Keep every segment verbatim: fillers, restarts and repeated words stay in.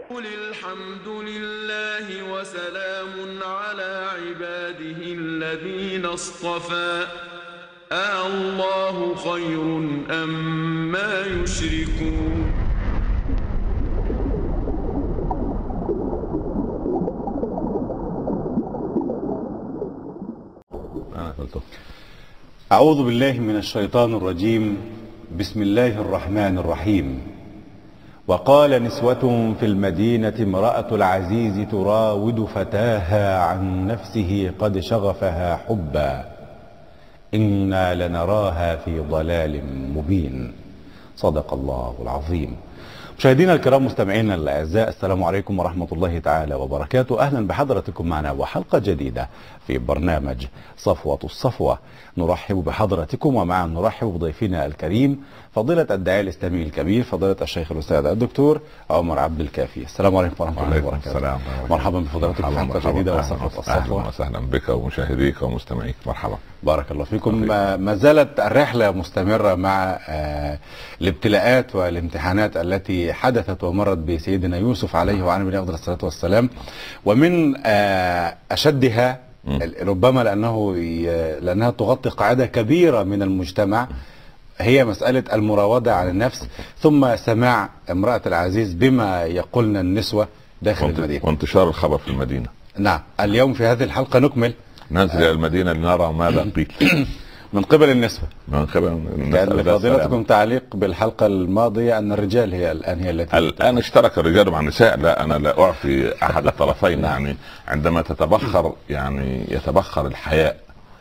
قل الحمد لله وسلام على عباده الذين اصطفى أَاللَّهُ خير أم ما يشركون. أعوذ بالله من الشيطان الرجيم. بسم الله الرحمن الرحيم. وقال نسوة في المدينة امرأة العزيز تراود فتاها عن نفسه قد شغفها حبا إنا لنراها في ضلال مبين. صدق الله العظيم. مشاهدينا الكرام، مستمعينا الاعزاء، السلام عليكم ورحمه الله تعالى وبركاته. اهلا بحضراتكم معنا وحلقه جديده في برنامج صفوه الصفوه. نرحب بحضراتكم ومعا نرحب بضيفنا الكريم فضيله الداعيه الاسلامي الكبير فضيله الشيخ الاستاذ الدكتور عمر عبد الكافي. السلام عليكم ورحمه الله وبركاته. السلام. مرحبا بفضيلتكم في حلقه جديده وصفوه الصفوه. اهلا وسهلا بك ومشاهديك ومستمعيك. مرحبا. بارك الله فيكم. ما زالت الرحله مستمره مع الابتلاءات والامتحانات التي حدثت ومرت بسيدنا يوسف عليه وعلى نبينا افضل الصلاه والسلام، ومن اشدها ربما لانه لانها تغطي قاعده كبيره من المجتمع هي مساله المراوده عن النفس، ثم سماع امراه العزيز بما يقولن النسوه داخل المدينه وانتشار الخبر في المدينه. نعم، اليوم في هذه الحلقه نكمل ننزل الى المدينه لنرى ماذا قيل من قبل النسوة. من قبل النسوة. كان لفضيلتكم تعليق بالحلقة الماضية أن الرجال هي الآن هي التي الآن اشترك الرجال مع النساء. لا، أنا لا أعفي أحد الطرفين. يعني عندما تتبخر يعني يتبخر الحياء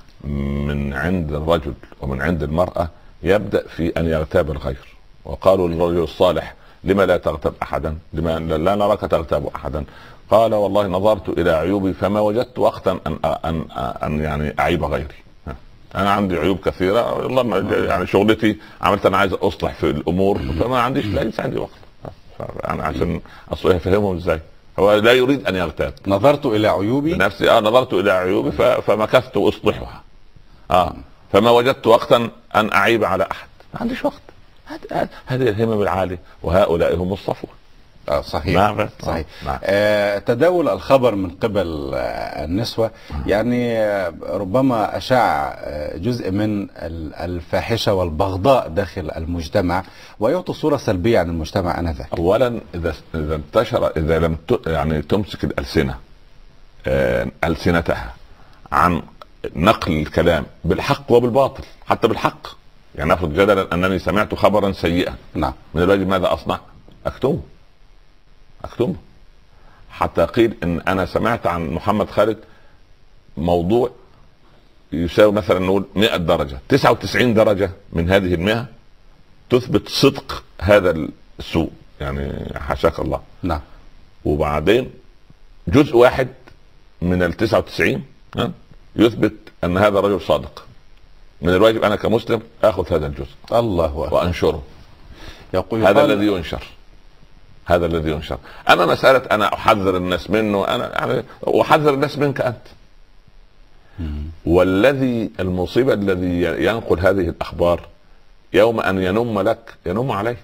من عند الرجل ومن عند المرأة يبدأ في أن يغتاب الغير. وقالوا للرجل الصالح لما لا تغتاب أحدا، لما لا نراك تغتاب أحدا؟ قال والله نظرت إلى عيوبي فما وجدت وقتا أن أن أن يعني أعيب غيري. انا عندي عيوب كثيره والله، يعني شغلتي عملت انا عايز اصلح في الامور فما عنديش ليس عندي وقت. انا عشان اصلح افهمهم ازاي. هو لا يريد ان يغتاب. نظرت الى عيوبي بنفسي اه نظرت الى عيوبي فمكثت اصلحها. اه فما وجدت وقتا ان اعيب على احد. ما عنديش وقت. هذه الهمم العاليه وهؤلاء هم الصفوه. آه صحيح. نعم صحيح. نعم. آه تداول الخبر من قبل آه النسوة يعني آه ربما أشاع آه جزء من الفاحشة والبغضاء داخل المجتمع ويعطي صورة سلبية عن المجتمع آنذاك. أولا إذا إذا انتشر إذا لم يعني تمسك الألسنة آه ألسنتها عن نقل الكلام بالحق وبالباطل، حتى بالحق. يعني نفرض جدلا أنني سمعت خبرا سيئا. نعم. من الواجب ماذا أصنع؟ أكتمه. أكتمه. حتى قيل ان انا سمعت عن محمد خالد موضوع يساوي مثلا نقول مئة درجة، تسعة وتسعين درجة من هذه المئة تثبت صدق هذا السوء، يعني حاشاك الله. نعم. وبعدين جزء واحد من التسعة وتسعين يثبت ان هذا رجل صادق. من الواجب انا كمسلم اخذ هذا الجزء الله أكبر وانشره. يقول هذا الذي ينشر. هذا الذي ينشر. اما مسألة انا احذر الناس منه، انا يعني احذر الناس منك انت. والذي المصيبة الذي ينقل هذه الاخبار يوم ان ينم لك ينم عليك.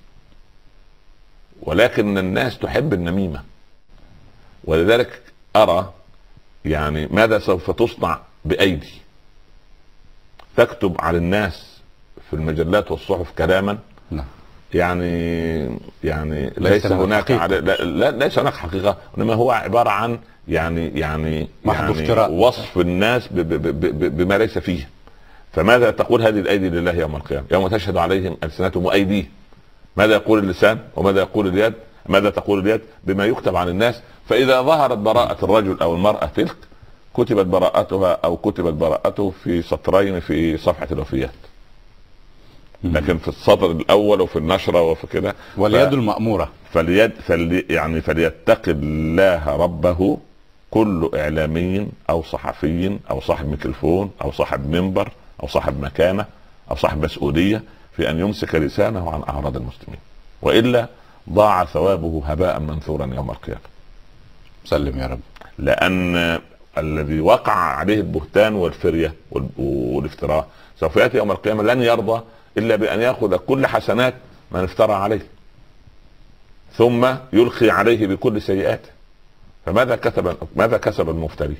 ولكن الناس تحب النميمة، ولذلك ارى يعني ماذا سوف تصنع بايدي. تكتب على الناس في المجلات والصحف كلاما نعم. يعني يعني ليس, ليس هناك حقيقة. لا, لا ليس هناك حقيقة، انما هو عبارة عن يعني يعني, يعني وصف الناس ب ب ب ب بما ليس فيه. فماذا تقول هذه الايدي لله يوم القيامة يوم تشهد عليهم السنتهم وايديهم؟ ماذا يقول اللسان وماذا يقول اليد؟ ماذا تقول اليد؟ بما يكتب عن الناس. فاذا ظهرت براءة الرجل او المرأة تلك كتبت براءتها او كتبت براءته في سطرين في صفحة الوفيات، لكن في السطر الاول وفي النشره وفي كده. واليد ف... المأموره فاليد فلي يعني فليتقي الله ربه كل اعلامي او صحفي او صاحب ميكروفون او صاحب منبر او صاحب مكانه او صاحب مسؤوليه في ان يمسك لسانه عن اعراض المسلمين، والا ضاع ثوابه هباء منثورا يوم القيامه. سلم يا رب. لان الذي وقع عليه البهتان والفريه والافتراء سوف ياتي يوم القيامه لن يرضى الا بان ياخذ كل حسنات من افترى عليه. ثم يلقي عليه بكل سيئاته، فماذا كسب ماذا كسب المفتري؟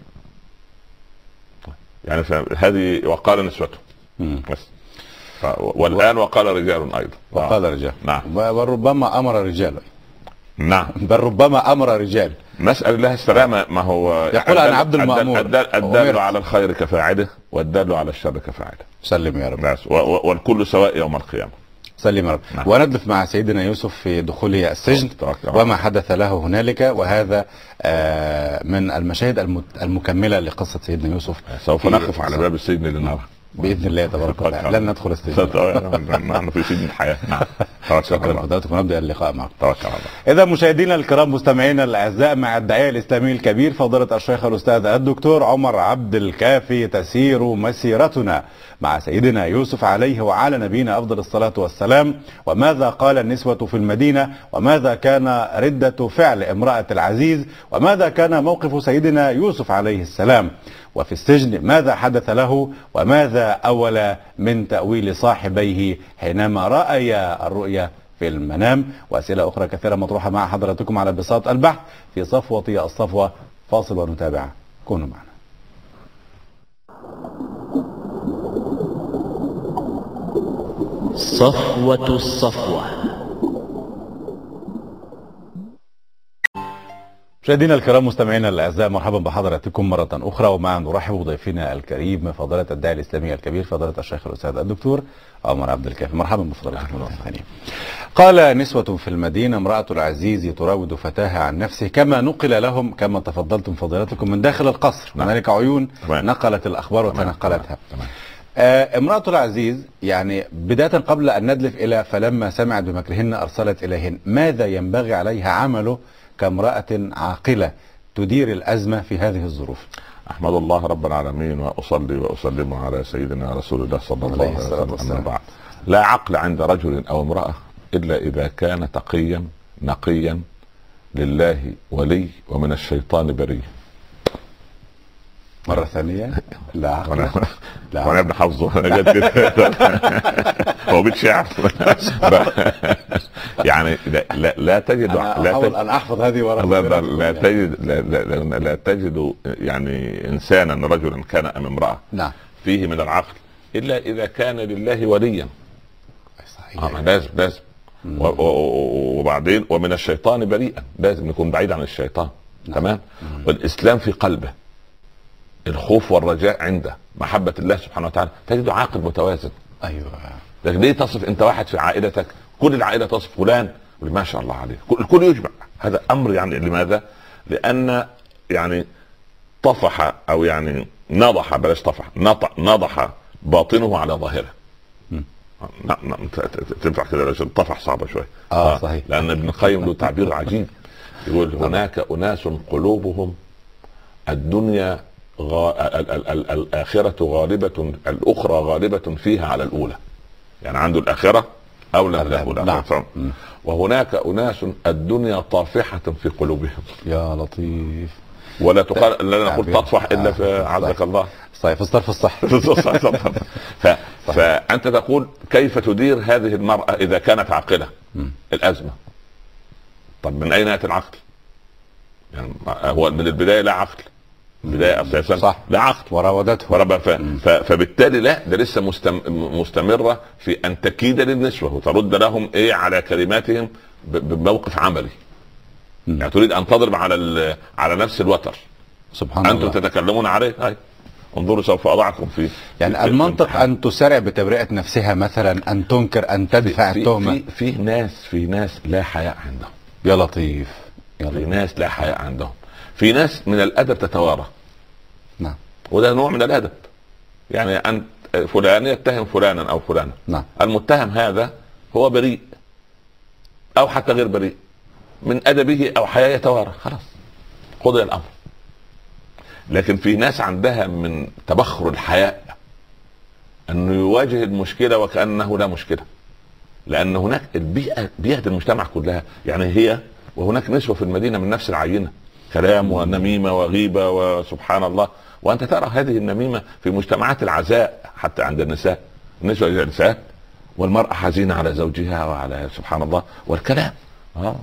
يعني هذه وقال نسوته بس. والآن وقال رجال أيضا، وقال رجال، نعم، وربما أمر رجال، نعم، بل ربما أمر رجال. نسأل الله السلامة. ما هو يقول عن عبد المأمور الدال على الخير كفاعله والدال على الشر كفاعله. سلم يا رب. والكل سواء يوم القيامة. سلم يا رب. نعم. وندلف مع سيدنا يوسف في دخوله السجن وما حدث له هنالك، وهذا من المشاهد المكملة لقصة سيدنا يوسف. سوف نقف على باب السجن لنرى باذن الله تبارك وتعالى. لن ندخل السجن، نحن في سجن الحياه. شكرا لحضراتكم، ونبدا اللقاء معكم. توكل على الله. اذا مشاهدينا الكرام، مستمعينا الاعزاء، مع الداعيه الاسلامي الكبير فضيله الشيخ الاستاذ الدكتور عمر عبد الكافي تسير مسيرتنا مع سيدنا يوسف عليه وعلى نبينا افضل الصلاه والسلام. وماذا قال النسوه في المدينه، وماذا كان رده فعل امراه العزيز، وماذا كان موقف سيدنا يوسف عليه السلام، وفي السجن ماذا حدث له، وماذا أول من تأويل صاحبيه حينما رأيا الرؤيا في المنام، وأسئلة أخرى كثيرة مطروحة مع حضراتكم على بساط البحث في صفوة الصفوة. فاصل ونتابع، كونوا معنا. صفوة الصفوة. مشاهدينا الكرام، مستمعينا الاعزاء، مرحبا بحضراتكم مره اخرى، ومع نرحب بضيفنا الكريم فضيله الداعي الاسلامي الكبير فضيله الشيخ الاستاذ الدكتور عمر عبد الكافي. مرحبا بفضيلتكم مره ثانيه. قال نسوة في المدينه امراه العزيز تراود فتاها عن نفسه، كما نقل لهم كما تفضلتم فضيلتكم من داخل القصر. هنالك عيون نقلت الاخبار وتنقلتها. آه امراه العزيز، يعني بدايه قبل ان ندلف الى فلما سمعت بمكرهن ارسلت اليهن، ماذا ينبغي عليها عمله كامرأة عاقلة تدير الأزمة في هذه الظروف؟ أحمد الله رب العالمين، وأصلي وأسلم على سيدنا رسول الله صلى الله عليه وسلم. أما بعد، لا عقل عند رجل أو امرأة إلا إذا كان تقيا نقيا لله ولي ومن الشيطان بريء. مرة ثانية، لا عقل. لا وانا ابن حافظه انا جد كده. هو بيت شعر. يعني لا لا, لا تجد لا احاول ان احفظ هذه ورقه. لا, لا, لا تجد لا, لا, لا تجد يعني انسانا رجلا كان ام امراه نعم فيه من العقل الا اذا كان لله وليا. صحيح. آه لازم لازم وبعدين ومن الشيطان بريئا، لازم نكون بعيد عن الشيطان. نعم. تمام. والاسلام في قلبه، الخوف والرجاء عنده، محبة الله سبحانه وتعالى، تجده عاقل متوازن. ايوه. لكن ليه تصف انت واحد في عائلتك، كل العائلة تصف فلان ما شاء الله عليه، الكل يجمع، هذا امر يعني لماذا؟ لان يعني طفح او يعني نضح، بلاش طفح، نضح باطنه على ظاهره. تنفع كده عشان طفح صعبة شوية. اه صحيح. لان ابن القيم له تعبير عجيب، يقول هناك اناس قلوبهم الدنيا غ... ال... ال... ال... الآخرة غالبة، الأخرى غالبة فيها على الأولى، يعني عنده الآخرة أولى من الأولى. نعم. وهناك أناس الدنيا طافحة في قلوبهم. يا لطيف. ولا تقال، لا نقول تطفح إلا في عزك الله. صحيح، في الصرف الصح. ف... فأنت تقول كيف تدير هذه المرأة إذا كانت عاقلة؟ الأزمة. طب من أين يأتي العقل؟ يعني هو من البداية لا عقل، بداية أساسا صح. لا عقل، وراودته وربا ف... ف... فبالتالي لا، ده لسه مستم... مستمرة في أن تكيد للنسوة وترد لهم إيه على كلماتهم ب... بموقف عملي. م. يعني تريد أن تضرب على ال... على نفس الوتر. سبحان أنتم الله. أنتم تتكلمون عليه، هاي انظروا سوف أضعكم فيه. يعني في المنطق في أن تسارع بتبرئة نفسها مثلا، أن تنكر، أن تدفع التهمة. في... في ناس في ناس لا حياء عندهم. يا لطيف. يا لطيف. في ناس لا حياء عندهم. في ناس من الأدب تتوارى. نعم. وده نوع من الادب، يعني ان فلان يتهم فلانا او فلانا. نعم. المتهم هذا هو بريء او حتى غير بريء، من ادبه او حياء يتوارى، خلاص قضي الامر. لكن في ناس عندها من تبخر الحياء انه يواجه المشكله وكانه لا مشكله، لان هناك البيئه بيئه المجتمع كلها، يعني هي وهناك نسوه في المدينه من نفس العينه، كلام ونميمه وغيبه وسبحان الله. وانت ترى هذه النميمه في مجتمعات العزاء حتى عند النساء، النسوه جالسات والمراه حزينه على زوجها وعلى سبحان الله والكلام. اه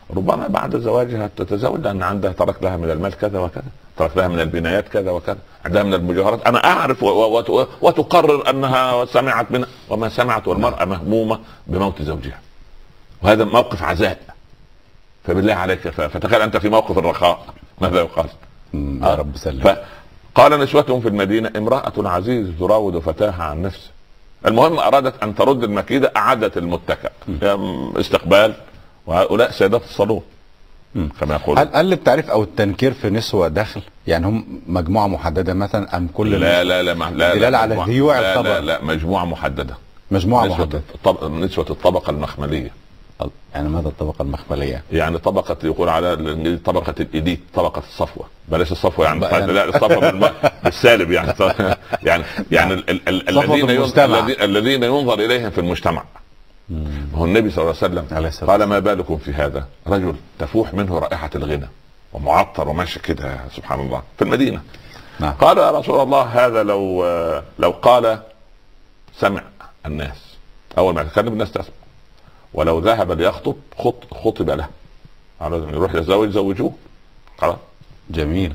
ربما بعد زواجها تتزوج لان عندها ترك لها من المال كذا وكذا، ترك لها من البنايات كذا وكذا، عندها من المجوهرات انا اعرف، وتقرر انها سمعت منها وما سمعت، والمراه مهمومه بموت زوجها، وهذا موقف عزاء. فبالله عليك فتخيل انت في موقف الرخاء ماذا يقال؟ يا رب سلم. قال نسوة في المدينة امرأة عزيز تراود فتاها عن نفسه. المهم أرادت أن ترد المكيدة، أعدت المتكأ استقبال، وهؤلاء سيدات الصالون كما يقول. هل هل التعريف أو التنكير في نسوة داخل يعني هم مجموعة محددة مثلا أم كل لا لا لا لا دلالة على ذيوع لا, الطبقة؟ لا لا مجموعة محددة، مجموعة نسوة محددة الطبقة، نسوة الطبقة المخملية. يعني ماذا الطبقة المخملية؟ يعني طبقة يقول على طبقة الإيديت، طبقة الصفوة، بلاش الصفوة يعني, يعني لا الصفوة بالسالب يعني يعني يعني الذين الذين ينظر إليهم في المجتمع. هو النبي صلى الله عليه وسلم قال ما بالكم في هذا رجل تفوح منه رائحة الغنى ومعطر وماشي كده سبحان الله في المدينة. نعم. قال يا رسول الله هذا لو لو قال سمع الناس، أول ما يتكلم الناس تسمع، ولو ذهب ليخطب خطب له، يروح يتزوج زوجوه خلاص. جميل.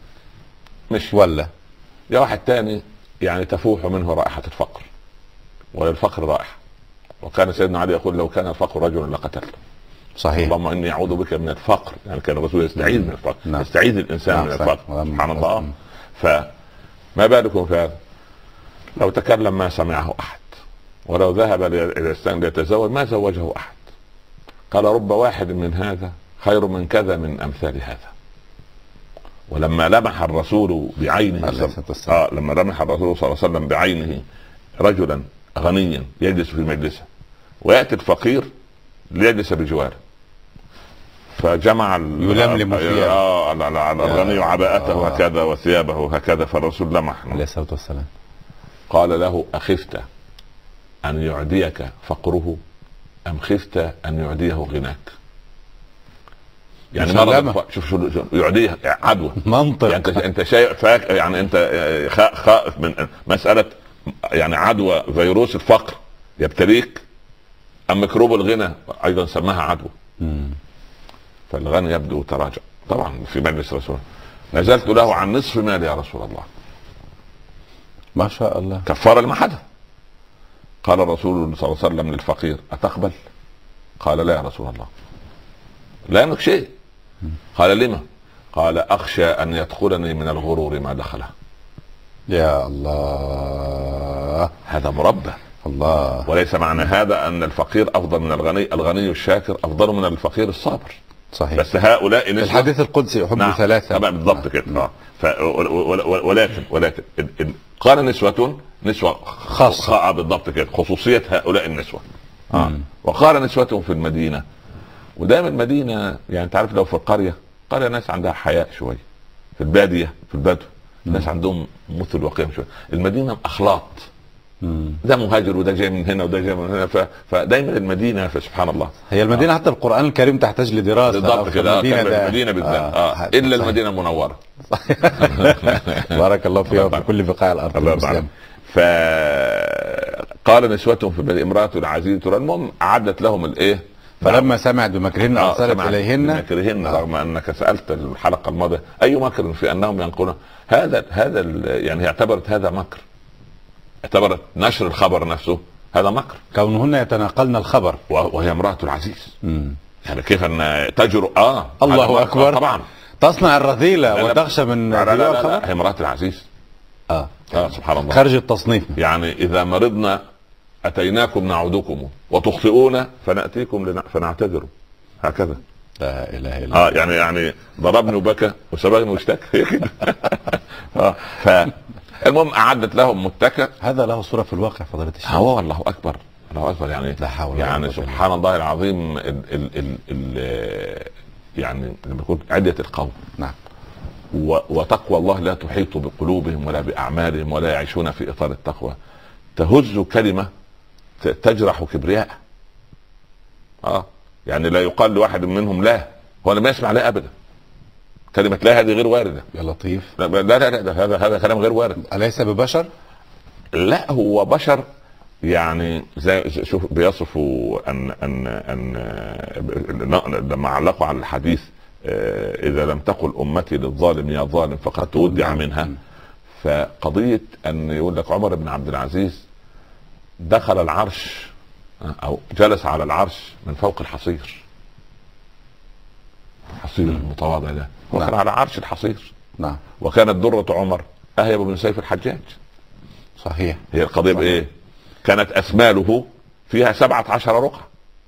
مش ولا يا واحد تاني يعني تفوح منه رائحة الفقر، وللفقر رائحة، وكان سيدنا علي يقول لو كان الفقر رجلا لقتلته. صحيح. اللهم اني اعوذ بك من الفقر، يعني كان الرسول يستعيذ من الفقر. نعم. يستعيذ الانسان نعم. من الفقر. سبحان الله. فما بالكم في هذا لو تكلم ما سمعه احد، ولو ذهب الى السن ليتزوج ما زوجه احد. قال رب واحد من هذا خير من كذا من امثال هذا. ولما لمح الرسول بعينه آه لما لمح الرسول صلى الله عليه وسلم بعينه رجلا غنيا يجلس في مجلسه، وياتي الفقير ليجلس بجواره، فجمع يلملم فيها اه على الغني عباءته هكذا وثيابه هكذا، فالرسول لمح عليه الصلاه والسلام قال له اخفت ان يعديك فقره ام خفت ان يعديه غناك؟ يعني مرض شوف شو يعديه عدوى منطق. يعني انت انت شايف يعني انت خائف من مساله يعني عدوى فيروس الفقر يبتليك، ام ميكروب الغنى ايضا سماها عدوى. مم. فالغني يبدو تراجع طبعا في مجلس رسول الله. نزلت له عن نصف مالي يا رسول الله. ما شاء الله. كفاره لما حدث. قال الرسول صلى الله عليه وسلم للفقير اتقبل؟ قال لا يا رسول الله لا يملك شيء. قال لما؟ قال اخشى ان يدخلني من الغرور ما دخله. يا الله هذا مربى الله. وليس معنى هذا ان الفقير افضل من الغني، الغني الشاكر افضل من الفقير الصابر. صحيح. بس هؤلاء الحديث القدسي يحب نعم. ثلاثة بالضبط كده. نعم. ف... ولكن ولكن قال نسوة نسوة خاصة بالضبط كده، خصوصية هؤلاء النسوة. آه. وقال نسوة في المدينة، ودائما المدينة يعني تعرف لو في القرية قرية ناس عندها حياء شوية، في البادية في البدو الناس عندهم مثل وقيم شوية. المدينة أخلاط، ده مهاجر وده جاي من هنا وده جاي من هنا، ف... فدايما المدينة فسبحان الله هي المدينة آه. حتى القرآن الكريم تحتاج لدراسة بالضبط كده. المدينة, المدينة بالذات آه. آه. إلا صحيح. المدينة المنورة بارك الله فيها في كل بقاع الأرض المسلمة. فقال نسوة في البدء امرأة العزيز ترى. المهم أعدت لهم الإيه، فلما سمعت بمكرهن أرسلت إليهن بمكرهن. رغم أنك سألت الحلقة الماضية أي مكر في أنهم ينقلون هذا هذا يعني اعتبرت هذا مكر، اعتبرت نشر الخبر نفسه هذا مكر، كونهن يتناقلن الخبر وهي امرأة العزيز. مم. يعني كيف أن تجرؤ آه الله أكبر طبعا تصنع الرذيلة وتخشى من لا لا لا, لا, لا هي امرأة العزيز. آه. آه سبحان الله خارج التصنيف. يعني إذا مرضنا أتيناكم نعودكم وتخطئون فنأتيكم فنعتذر هكذا. لا اله الا الله. اه يعني يعني ضربني وبكى وسبقني واشتكى كده. اه فالمهم اعدت لهم متكئ. هذا له صوره في الواقع فضيلة الشيخ. هو الله اكبر الله اكبر يعني لا حول يعني سبحان الله العظيم. ال ال ال ال يعني لما يكون عدة القوم نعم وتقوى الله لا تحيط بقلوبهم ولا باعمالهم ولا يعيشون في اطار التقوى، تهز كلمه تجرح كبرياء. اه يعني لا يقال لواحد منهم لا، هو لم يسمع لا ابدا. كلمه لا هذه غير وارده يا لطيف. لا لا لا, لا هذا هذا كلام غير وارد. اليس ببشر؟ لا هو بشر يعني زي شوف بيصفوا ان ان ان لما علقوا على الحديث اذا لم تقل امتي للظالم يا ظالم فقد تودع منها. فقضيه ان يقول لك عمر بن عبد العزيز دخل العرش او جلس على العرش من فوق الحصير، الحصير المتواضع ده هو كان على عرش الحصير. نعم. وكانت درة عمر اهيب من سيف الحجاج. صحيح. هي القضيه بايه؟ كانت اسماله فيها سبعة عشر رقعة.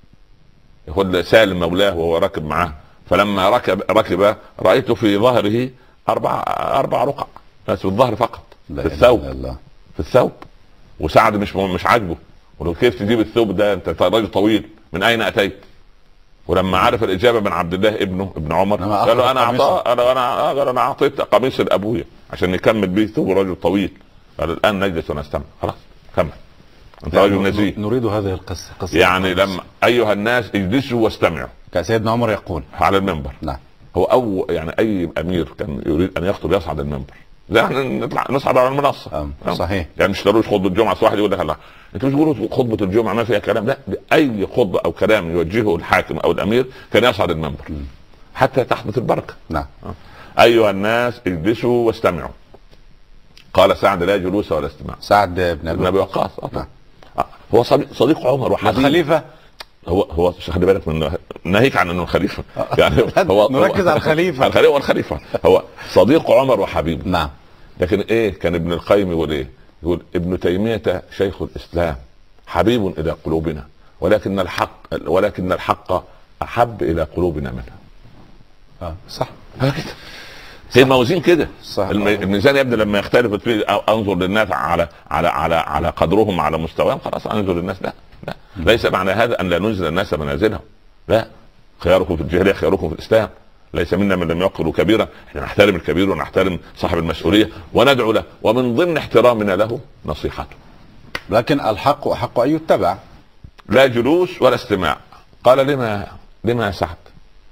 يقول سالم مولاه وهو راكب معاه، فلما ركب ركب رايت في ظهره اربع اربع رقع بس في الظهر فقط، في الثوب في الثوب وسعد مش مش عاجبه، ولو كيف تجيب الثوب ده انت راجل طويل من اين اتيت؟ ولما عرف الاجابه من عبد الله ابنه ابن عمر قال له انا اعطاه انا انا انا اعطيت قميص لابويا عشان يكمل به ثوب رجل طويل. قال الان نجلس ونستمع. خلاص كمل انت رجل نزيه. نريد هذه القصه قصة يعني لما ايها الناس اجلسوا واستمعوا كسيدنا عمر يقول على المنبر. نعم. هو او يعني اي امير كان يريد ان يخطب يصعد المنبر زي احنا نطلع نصعد على المنصه. أم. صحيح. يعني مش ضروري خطبه الجمعه واحد يقول لك الله انتوا مش بتقولوا خطبه الجمعه ما فيها كلام، لا اي خطبه او كلام يوجهه الحاكم او الامير كان يصعد المنبر م. حتى تحدث البركه. نعم. ايها الناس اجلسوا واستمعوا. قال سعد لا جلوس ولا استماع. سعد بن ابي وقاص. نعم. هو صديق, صديق عمر وحبيب الخليفه. هو هو خلي بالك من ناهيك عن انه الخليفه يعني هو نركز على الخليفه. الخليفه والخليفه هو صديق عمر وحبيبه. نعم. لكن ايه كان ابن القيم يقول ايه؟ يقول ابن تيميه شيخ الاسلام حبيب الى قلوبنا ولكن الحق ولكن الحق احب الى قلوبنا منه. اه صح. كده هي الموازين كده. الم... الميزان يبدا لما يختلف فيه انظر للناس على على على على قدرهم على مستواهم خلاص انظر للناس. لا لا ليس معنى هذا ان لا ننزل الناس منازلهم، لا خياركم في الجاهليه خياركم في الاسلام، ليس منا من لم يعقلوا كبيرا. احنا نحترم الكبير ونحترم صاحب المسؤوليه وندعو له، ومن ضمن احترامنا له نصيحته. لكن الحق احق ان يتبع. لا جلوس ولا استماع. قال لما لما يا سعد؟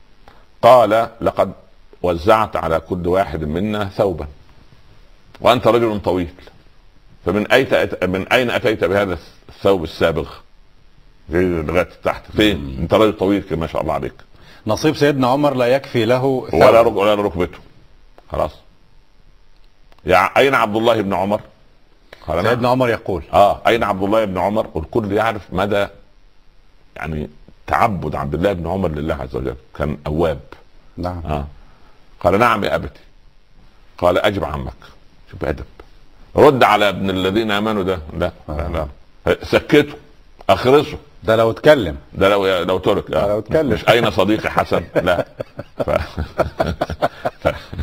قال لقد وزعت على كل واحد منا ثوبا وانت رجل طويل، فمن اين من اين اتيت بهذا الثوب السابغ لغايه تحت؟ فين؟ انت رجل طويل ما شاء الله عليك. نصيب سيدنا عمر لا يكفي له ولا رك... ولا ركبته. خلاص. يا اين عبد الله بن عمر؟ قال سيدنا نعم. عمر يقول اه اين عبد الله بن عمر؟ والكل يعرف مدى يعني تعبد عبد الله بن عمر لله عز وجل، كان اواب. نعم. اه قال نعم يا ابتي. قال اجب عمك. شوف ادب. رد على ابن الذين امنوا ده. لا آه. لا سكته اخرسه. ده لو اتكلم ده لو لو ترك آه. لو اتكلم مش اين صديقي حسن. لا ف... ف...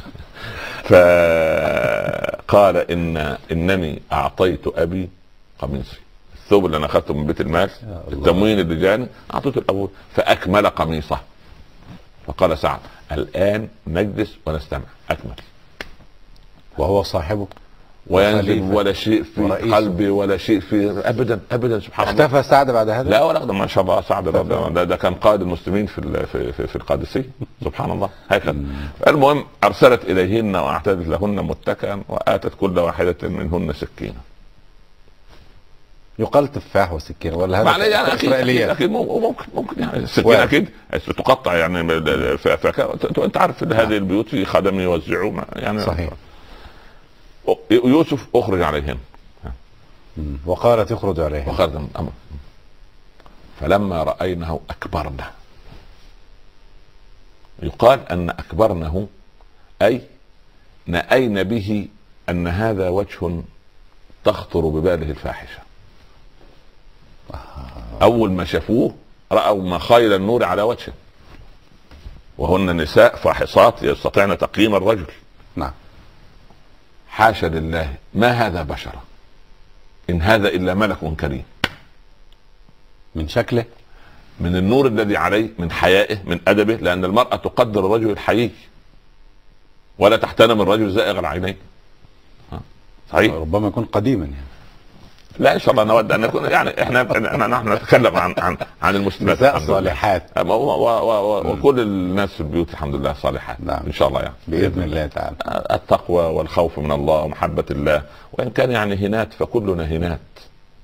فقال ان انني اعطيت ابي قميصي، الثوب اللي انا اخذته من بيت المال التموين اللي جاني اعطيته لابوه فاكمل قميصه. فقال سعد الان نجلس ونستمع. اكمل وهو صاحبه وينزل ولا شيء في قلبي ولا شيء في ابدا ابدا. سبحان الله. اختفى سعد بعد هذا؟ لا ولا ما شاء الله سعد ده, ده كان قائد المسلمين في في في, في القادسيه. سبحان الله هكذا. المهم ارسلت اليهن واعتدت لهن متكئا واتت كل واحده منهن سكينه. يقال تفاح وسكينه ولا هذا يعني اسرائيليات؟ اكيد ممكن ممكن يعني السكينه اكيد تقطع يعني. انت عارف ان هذه البيوت في خدم يوزعون يعني. صحيح. يوسف اخرج عليهم وقالت يخرج عليهم وخرج من الامر. فلما راينه اكبرنا. يقال ان اكبرنه اي نأين به ان هذا وجه تخطر بباله الفاحشه. اول ما شافوه راوا مخايل النور على وجهه، وهن نساء فاحصات يستطيعن تقييم الرجل. نعم. حاشا لله ما هذا بشرا ان هذا الا ملك كريم. من شكله، من النور الذي عليه، من حيائه، من ادبه، لان المرأة تقدر الرجل الحيي ولا تحترم الرجل زائغ العينين. صحيح. ربما يكون قديما يعني. لا ان شاء الله نود ان نكون يعني احنا نحن نتكلم عن عن عن المسلمات الصالحات وكل الناس في البيوت الحمد لله صالحات. نعم. ان شاء الله يعني باذن الله تعالى. التقوى والخوف من الله ومحبة الله، وان كان يعني هنات فكلنا هنات.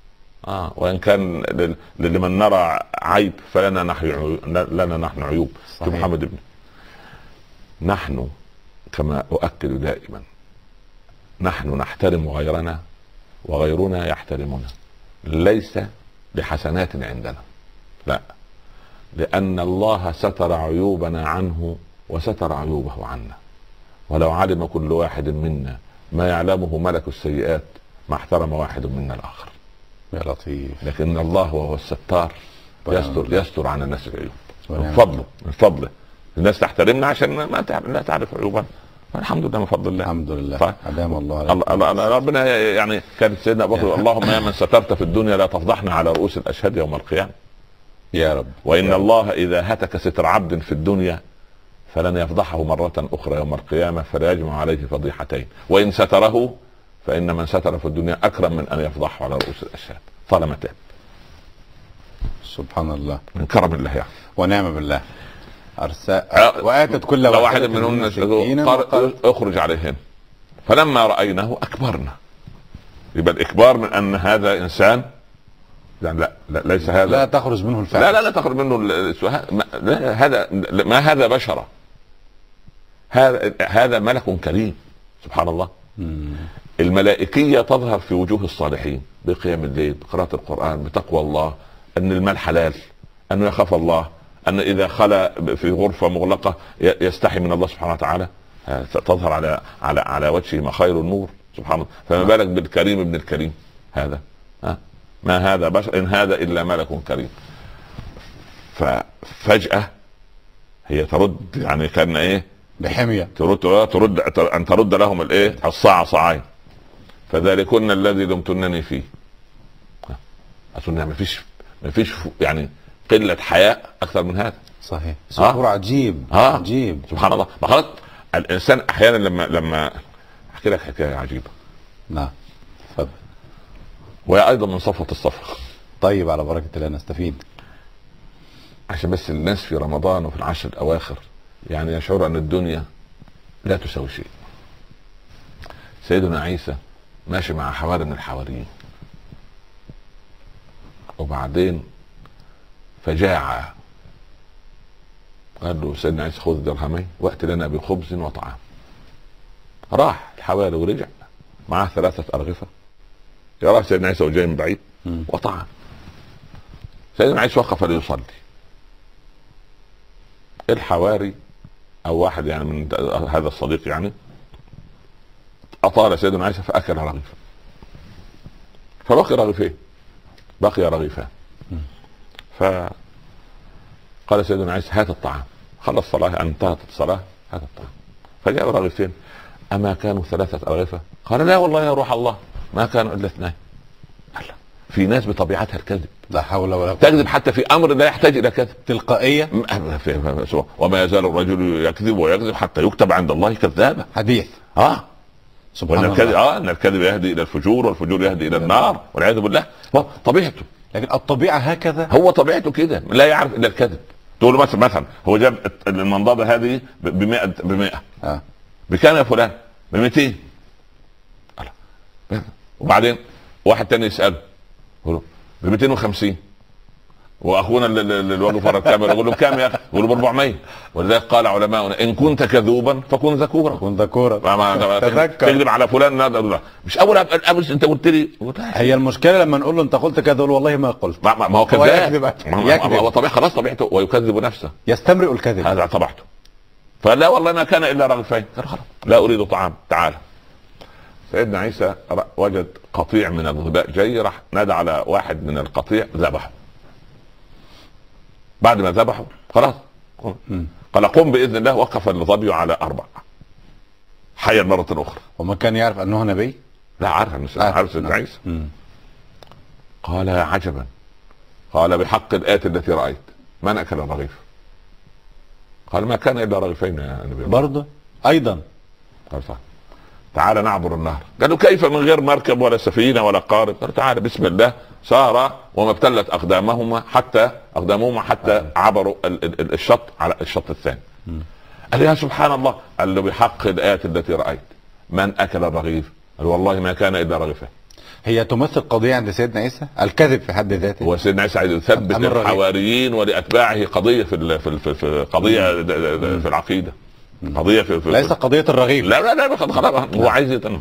اه وان كان لمن نرى عيب فلنا نحن لنا نحن عيوب. صحيح. محمد ابن نحن كما اؤكد دائما نحن نحترم غيرنا وغيرنا يحترمنا، ليس لحسنات عندنا، لا، لأن الله ستر عيوبنا عنه وستر عيوبه عنا. ولو علم كل واحد منا ما يعلمه ملك السيئات ما احترم واحد منا الآخر. يا لطيف. لكن الله وهو الستار يستر يستر عن الناس العيوب من فضله من فضله. الناس تحترمنا عشان ما لا تعرف عيوبنا. الحمد لله من فضل الله. الحمد لله. ف... أدام الله, الله, الله ربنا يعني كان سيدنا ابو بكر اللهم يا من سترت في الدنيا لا تفضحنا على رؤوس الاشهاد يوم القيامه. يا رب. وان يا الله رب. اذا هتك ستر عبد في الدنيا فلن يفضحه مره اخرى يوم القيامه فلا يجمع عليه فضيحتين، وان ستره فان من ستر في الدنيا اكرم من ان يفضحه على رؤوس الاشهاد طالما تاب. سبحان الله. من كرم الله يعني. ونعم بالله. أرساء وآتت كل واحد منهم قال اخرج عليهم فلما رأيناه أكبرنا. يبقى الإكبار من أن هذا إنسان يعني لا, لا ليس هذا لا تخرج منه الفعل. لا لا لا تخرج منه لا هذا ما هذا بشرة، هذا هذا ملك كريم سبحان الله. مم. الملائكية تظهر في وجوه الصالحين بقيام الليل بقراءة القرآن بتقوى الله، أن المال حلال، أنه يخاف الله، أن إذا خلى في غرفة مغلقة يستحي من الله سبحانه وتعالى، تظهر على على على وجهه مخايل النور سبحان الله. فما بالك بالكريم ابن الكريم هذا؟ ها ما هذا بشر إن هذا إلا ملك كريم. ففجأة هي ترد يعني كان إيه بحمية ترد ترد أن ترد لهم الإيه الصاع صاعين فذلكن الذي لمتنني فيه. أظن ما فيش ما فيش يعني قلة حياء أكثر من هذا. صحيح. سرور عجيب. آه. عجيب سبحان الله. خلاص الإنسان أحيانا لما لما أحكي لك حكاية عجيبة. نعم تفضل. وهي أيضا من صفوة الصفوة. طيب على بركة الله نستفيد. عشان بس الناس في رمضان وفي العشر الأواخر يعني يشعر أن الدنيا لا تساوي شيء. سيدنا عيسى ماشي مع حواري من الحواريين وبعدين فجاع قال له سيدنا عيسى خذ درهمين وأت لنا بخبز وطعام. راح الحواري ورجع معاه ثلاثة أرغفة يراه سيدنا عيسى وجاي من بعيد وطعام. سيدنا عيسى وقف ليصلي. الحواري أو واحد يعني من هذا الصديق يعني أطال سيدنا عيسى فأكل رغيفا فبقي رغيفين بقي رغيفان. فقال سيدنا عيسى هات الطعام. خلص الصلاة انتهت الصلاة هات الطعام. فجاء رغيفين أما كانوا ثلاثة أرغفة؟ قال لا والله يا روح الله ما كانوا إلا اثنين. في ناس بطبيعتها الكذب لا حول ولا قوة تكذب حتى في أمر لا يحتاج إلى كذب تلقائية. وما يزال الرجل يكذب ويكذب حتى يكتب عند الله كذابا. حديث. اه سبحان الله. الكذب اه ان الكذب يهدي الى الفجور والفجور يهدي الى النار والعياذ بالله. طبيعته. لكن الطبيعة هكذا. هو طبيعته كده لا يعرف الا الكذب. تقول مثلا مثلا هو جاب المنضدة هذه ب مئة ب مئة اه بكام يا فلان؟ ب مئتين. وبعدين واحد تاني يسأله يقول له ب مئتين وخمسين. واخونا اللي واقف ورا الكاميرا يقول له بكام يا اخي؟ يقول له ب أربعمية. ولذلك قال علماؤنا ان كنت كذوبا فكن ذكورا. كن ذكورا. تكذب على فلان مش اول ابس انت قلت لي. هي المشكله لما نقول له انت قلت كذا والله ما قلت. ما, ما هو كذاب. يكذب. هو طبيعي خلاص طبيعته ويكذب نفسه. يستمرئ الكذب. هذا طبيعته. فلا والله ما كان الا رغيفين. لا اريد طعام تعال. سيدنا عيسى وجد قطيع من الظباء جاي راح نادى على واحد من القطيع ذبحه. بعد ما ذبحوا خلاص قال قم باذن الله. وقف الظبي على اربع حيا مره اخرى. وما كان يعرف انه نبي؟ لا عارف انه عارف سيدنا عيسى. قال يا عجبا. قال بحق الآية التي رايت من اكل الرغيف؟ قال ما كان الا رغيفين يا نبي برضه ايضا. قال صح. تعال نعبر النهر. قالوا كيف من غير مركب ولا سفينه ولا قارب؟ قال تعال بسم الله. سار وما ابتلت اقدامهما حتى اقدامهما حتى عبروا الشط على الشط الثاني. قال يا سبحان الله. قال له بحق الآية التي رأيت من اكل الرغيف؟ قال والله ما كان الا رغيفين. هي تمثل قضيه عند سيدنا عيسى الكذب في حد ذاته. هو سيدنا عيسى عايز يثبت الحواريين ولاتباعه قضيه في في في, في قضيه في العقيده، قضيه في, في ليس قضيه الرغيف. لا لا لا خلاص هو عايز يتنم.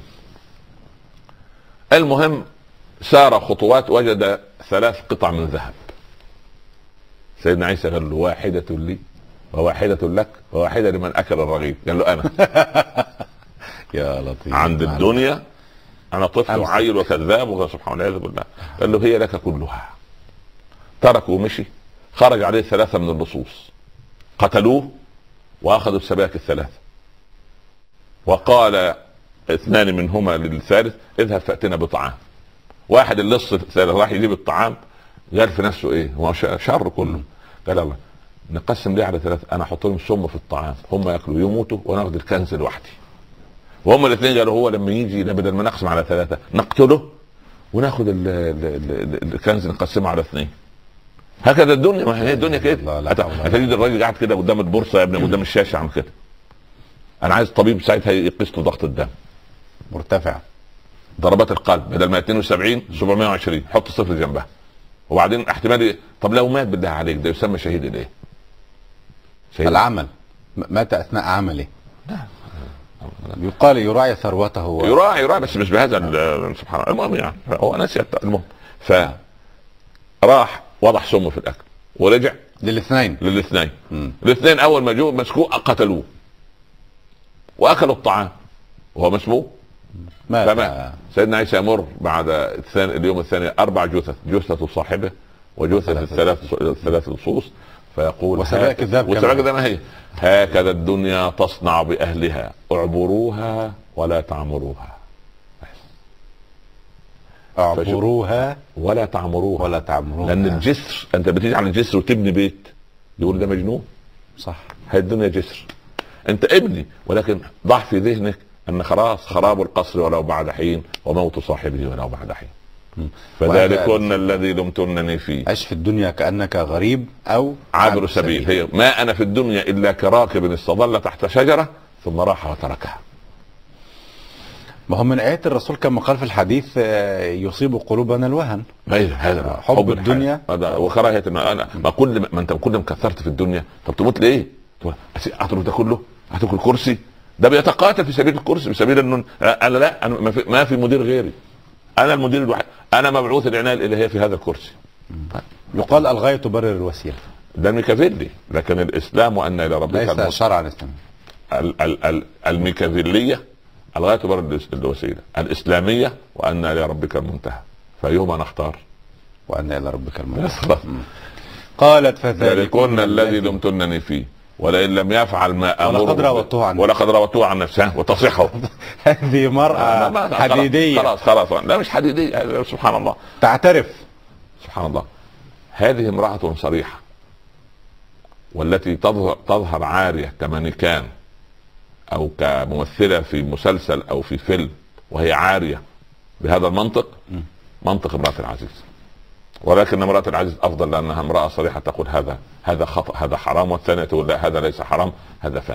المهم سار خطوات وجد ثلاث قطع من ذهب. سيدنا عيسى قال له واحده لي وواحده لك وواحده لمن اكل الرغيف. قال له انا يا لطيف عند الدنيا انا طفل وعيل وكذاب وسبحان الله والعياذ بالله. قال له هي لك كلها. تركه ومشي. خرج عليه ثلاثه من اللصوص قتلوه واخذوا السباك الثلاثه، وقال اثنان منهما للثالث اذهب فاتنا بطعام. واحد اللص راح يجيب الطعام قال في نفسه ايه هو شر كله. قال الله نقسم ليه على ثلاثه، انا احط لهم سم في الطعام هم ياكلوا يموتوا وناخذ الكنز لوحدي. وهم الاثنين قالوا هو لما يجي بدل ما نقسم على ثلاثه نقتله وناخذ الكنز نقسمه على اثنين. هكذا الدنيا، ما هي الدنيا كده. هتجد الراجل قاعد كده قدام البورصه يا ابني قدام الشاشه عم كده. انا عايز طبيب ساعتها يقيس له ضغط الدم مرتفع، ضربات القلب بدل ما اثنين وسبعين سبعمائة وعشرين حط صفر جنبها، وبعدين احتمال طب لو مات بالله عليك ده يسمى شهيد الايه؟ شهيد العمل، مات اثناء عمله. يقال يراعي ثروته و... يراعي يراعي بس مش بهذا سبحان الله. المهم يعني هو نسي. المهم فراح وضع سمه في الاكل ورجع للاثنين للاثنين الاثنين اول ما جو مسكوه قتلوه واكلوا الطعام وهو مسموم. فمات. سيدنا عيسى يمر بعد الثاني اليوم الثاني اربع جثث، جثة صاحبه وجثة الثلاث الثلاث لصوص، فيقول وسباك الذهب وسباك الذهب ما هي هكذا الدنيا تصنع باهلها اعبروها ولا تعمروها. اعبروها ولا تعمروها ولا تعمروها لان الجسر انت بتيجي على الجسر وتبني بيت يقول ده مجنون. صح. هي الدنيا جسر، انت ابني ولكن ضع في ذهنك ان خلاص خراب القصر ولو بعد حين وموت صاحبه ولو بعد حين. فذلكن الذي لمتنني فيه. عش في الدنيا كأنك غريب أو عابر سبيل. هي ما أنا في الدنيا إلا كراكب استظل تحت شجرة ثم راح وتركها. ما هو من آيات الرسول كما قال في الحديث يصيب قلوبنا الوهن. هذا حب, حب الدنيا وكراهية. أنا ما كل ما أنت كل ما كثرت في الدنيا طب تموت ليه؟ أترك ده كله هتاكل كرسي؟ ده بيتقاتل في سبيل الكرسي في سبيل انه انا لا انا ما في, ما في مدير غيري، انا المدير الوحيد، انا مبعوث العنايه الالهيه في هذا الكرسي. يقال الغايه تبرر الوسيله، ده ميكافيلي. لكن الاسلام وان الى ربك ليس شرعا اسلامي. ال- ال- الميكافيليه الغايه تبرر الوسيله، الاسلاميه وان الى ربك المنتهى، فايهما نختار؟ وان الى ربك المنتهى. قالت فذلكن الذي لمتنني فيه ولئن لم يفعل ما امره ولقد راودته عن ولقد راودته عن نفسه وتصحه. هذه مرأة حديدية. خلاص خلاص لا مش حديدية. سبحان الله. تعترف. سبحان الله. هذه امرأة صريحة والتي تظهر تظهر عارية كمانيكان او كممثلة في مسلسل او في فيلم وهي عارية بهذا المنطق، منطق امرأة العزيز. ولكن امرأة العزيز افضل لانها امرأة صريحة تقول هذا هذا خطأ هذا حرام، والثانية تقول لا هذا ليس حرام هذا فن.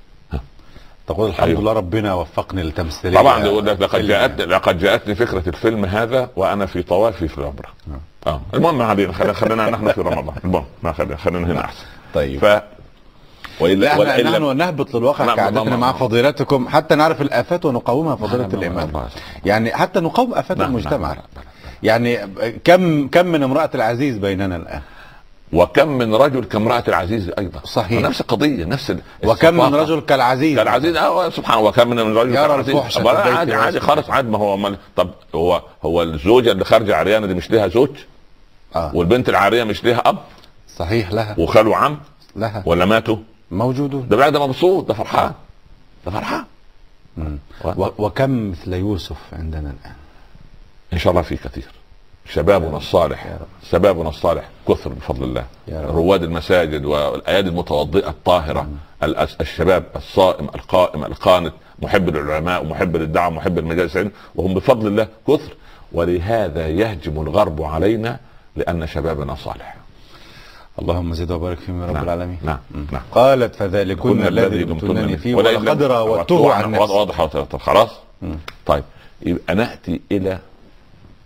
تقول الحمد أيوه. لله ربنا وفقني للتمثيلية. طبعا يقول لك لقد جاءت لقد جاءتني فكرة الفيلم هذا وانا في طوافي في العمرة. اه المهم ما علينا خلينا خلينا نحن في رمضان. المهم ما خلينا خلينا هنا احسن. طيب. ف وإلا وإلا نحن نهبط للواقع كعادتنا مع فضيلتكم حتى نعرف الآفات ونقاومها فضيلة الإمام. يعني حتى نقاوم آفات المجتمع. يعني كم كم من امرأة العزيز بيننا الآن، وكم من رجل كامرأة العزيز أيضا. صحيح. نفس القضية نفس وكم من رجل كالعزيز كالعزيز اه سبحان الله. وكم من رجل كالعزيز عادي عادي خالص عادي. ما هو مل... طب هو هو الزوجة اللي خارجة عريانة دي مش لها زوج؟ آه. والبنت العارية مش لها أب؟ صحيح لها. وخالو عم لها ولا ماتوا؟ موجودون. ده بعد ده مبسوط ده فرحان ده فرحان. و... وكم مثل يوسف عندنا الآن؟ إن شاء الله في كثير. شبابنا الصالح شبابنا الصالح كثر بفضل الله. رواد المساجد والايادي المتوضئه الطاهره. الشباب الصائم القائم القانت محب للعلماء ومحب للدعوه ومحب المجالس العلم، وهم بفضل الله كثر. ولهذا يهجم الغرب علينا لان شبابنا صالح. اللهم زد وبارك فيهم يا رب نعم. العالمين. نعم. نعم. قالت فذلكن الذي لمتنني فيه ولقد راودته عن نفسه. واضح خلاص. طيب يبقى ناتي الى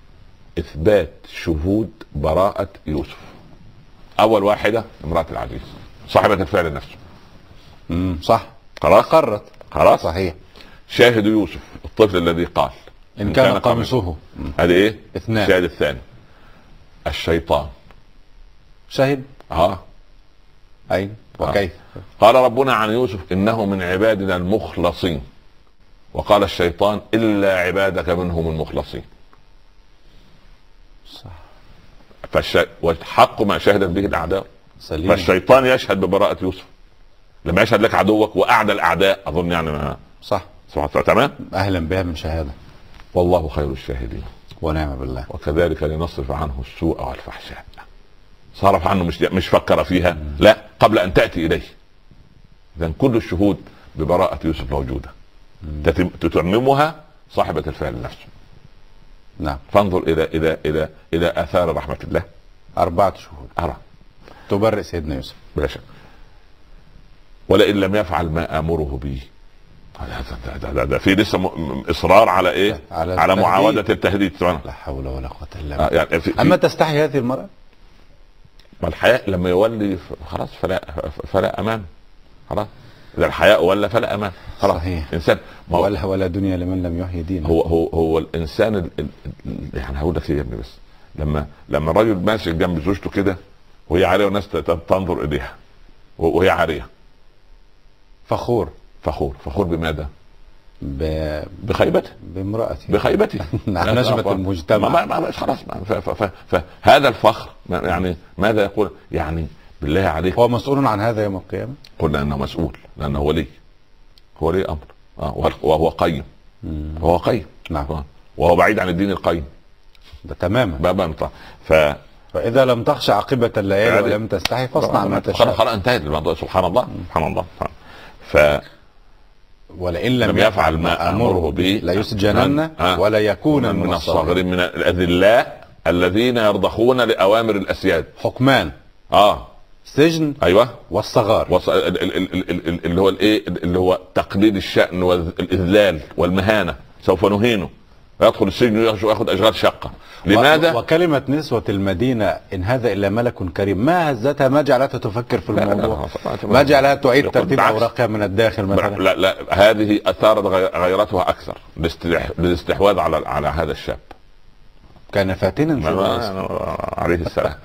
اثبات شهود براءة يوسف. اول واحدة امرأة العزيز صاحبة الفعل نفسه. امم صح، خلاص قررت خلاص صحيح. شاهد يوسف الطفل الذي قال ان كان قميصه، هذه ايه؟ اثنان. الشاهد الثاني الشيطان شهد. اه اي وكيف؟ قال ربنا عن يوسف انه من عبادنا المخلصين، وقال الشيطان الا عبادك منهم المخلصين. صح. فالش... والحق ما شهدت به الاعداء. سليم. فالشيطان يشهد ببراءة يوسف لما يشهد لك عدوك واعدى الاعداء، اظن يعني ما... صح. صح تمام. اهلا بها من شهاده. والله خير الشاهدين ونعم بالله. وكذلك لنصرف عنه السوء والفحشاء. صرف عنه، مش مش فكر فيها، لا قبل ان تاتي اليه. اذا كل الشهود ببراءة يوسف موجوده، تتممها صاحبة الفعل نفسه. نعم. فانظر الى الى الى الى اثار رحمة الله. اربعة شهود ارى تبرئ سيدنا يوسف بلا شك. ولئن لم يفعل ما امره به، ده, ده, ده, ده في لسه م... اصرار على ايه؟ على, على معاودة التهديد. لا حول ولا قوة الا بالله. آه يعني في... اما تستحي هذه المرأة؟ ما الحياء لما يولي خلاص فلا فلا امان. خلاص اذا الحياء ولا فلا امان. خلاص صحيح. انسان ما ولا ولا دنيا لمن لم يحيي دينه. هو هو هو الانسان ال... ال... يعني هقول لك ايه يا ابني، بس لما لما الراجل ماشي جنب زوجته كده وهي عاريه والناس تنظر اليها وهي عاريه، فخور. فخور فخور بماذا؟ ب... بخيبته، بامرأته، بخيبته. نجمة المجتمع. ما ما خلاص. فهذا الفخر يعني ماذا يقول؟ يعني بالله عليك هو مسؤول عن هذا يوم القيامة؟ قلنا انه مسؤول لانه ولي، هو ولي امر. اه وهو قيم. وهو قيم. نعم. وهو بعيد عن الدين القيم ده تماما. بابا ف فاذا لم تخشى عاقبة الليالي ولم تستحي فاصنع ما تشاء. خلاص انتهت الموضوع. سبحان الله سبحان الله. ف ولئن لم يفعل ما امره به ليسجنن ولا يكون من الصاغرين من الاذلاء الذين يرضخون لاوامر الاسياد. حكمان. اه سجن. ايوه. والصغار. وص... ال... ال... ال... ال... اللي هو الايه اللي هو تقليل الشأن والاذلال والمهانه. سوف نهينه ويدخل السجن وياخذ اشغال شقه. لماذا؟ وكلمة نسوة المدينة إن هذا إلا ملك كريم ما هزتها، ما جعلتها تفكر في الموضوع، ما جعلها تعيد ترتيب أوراقها من الداخل مثلا. لا لا هذه أثارت غيرتها أكثر للاستحواذ على على هذا الشاب. كان فاتنا عليه السلام.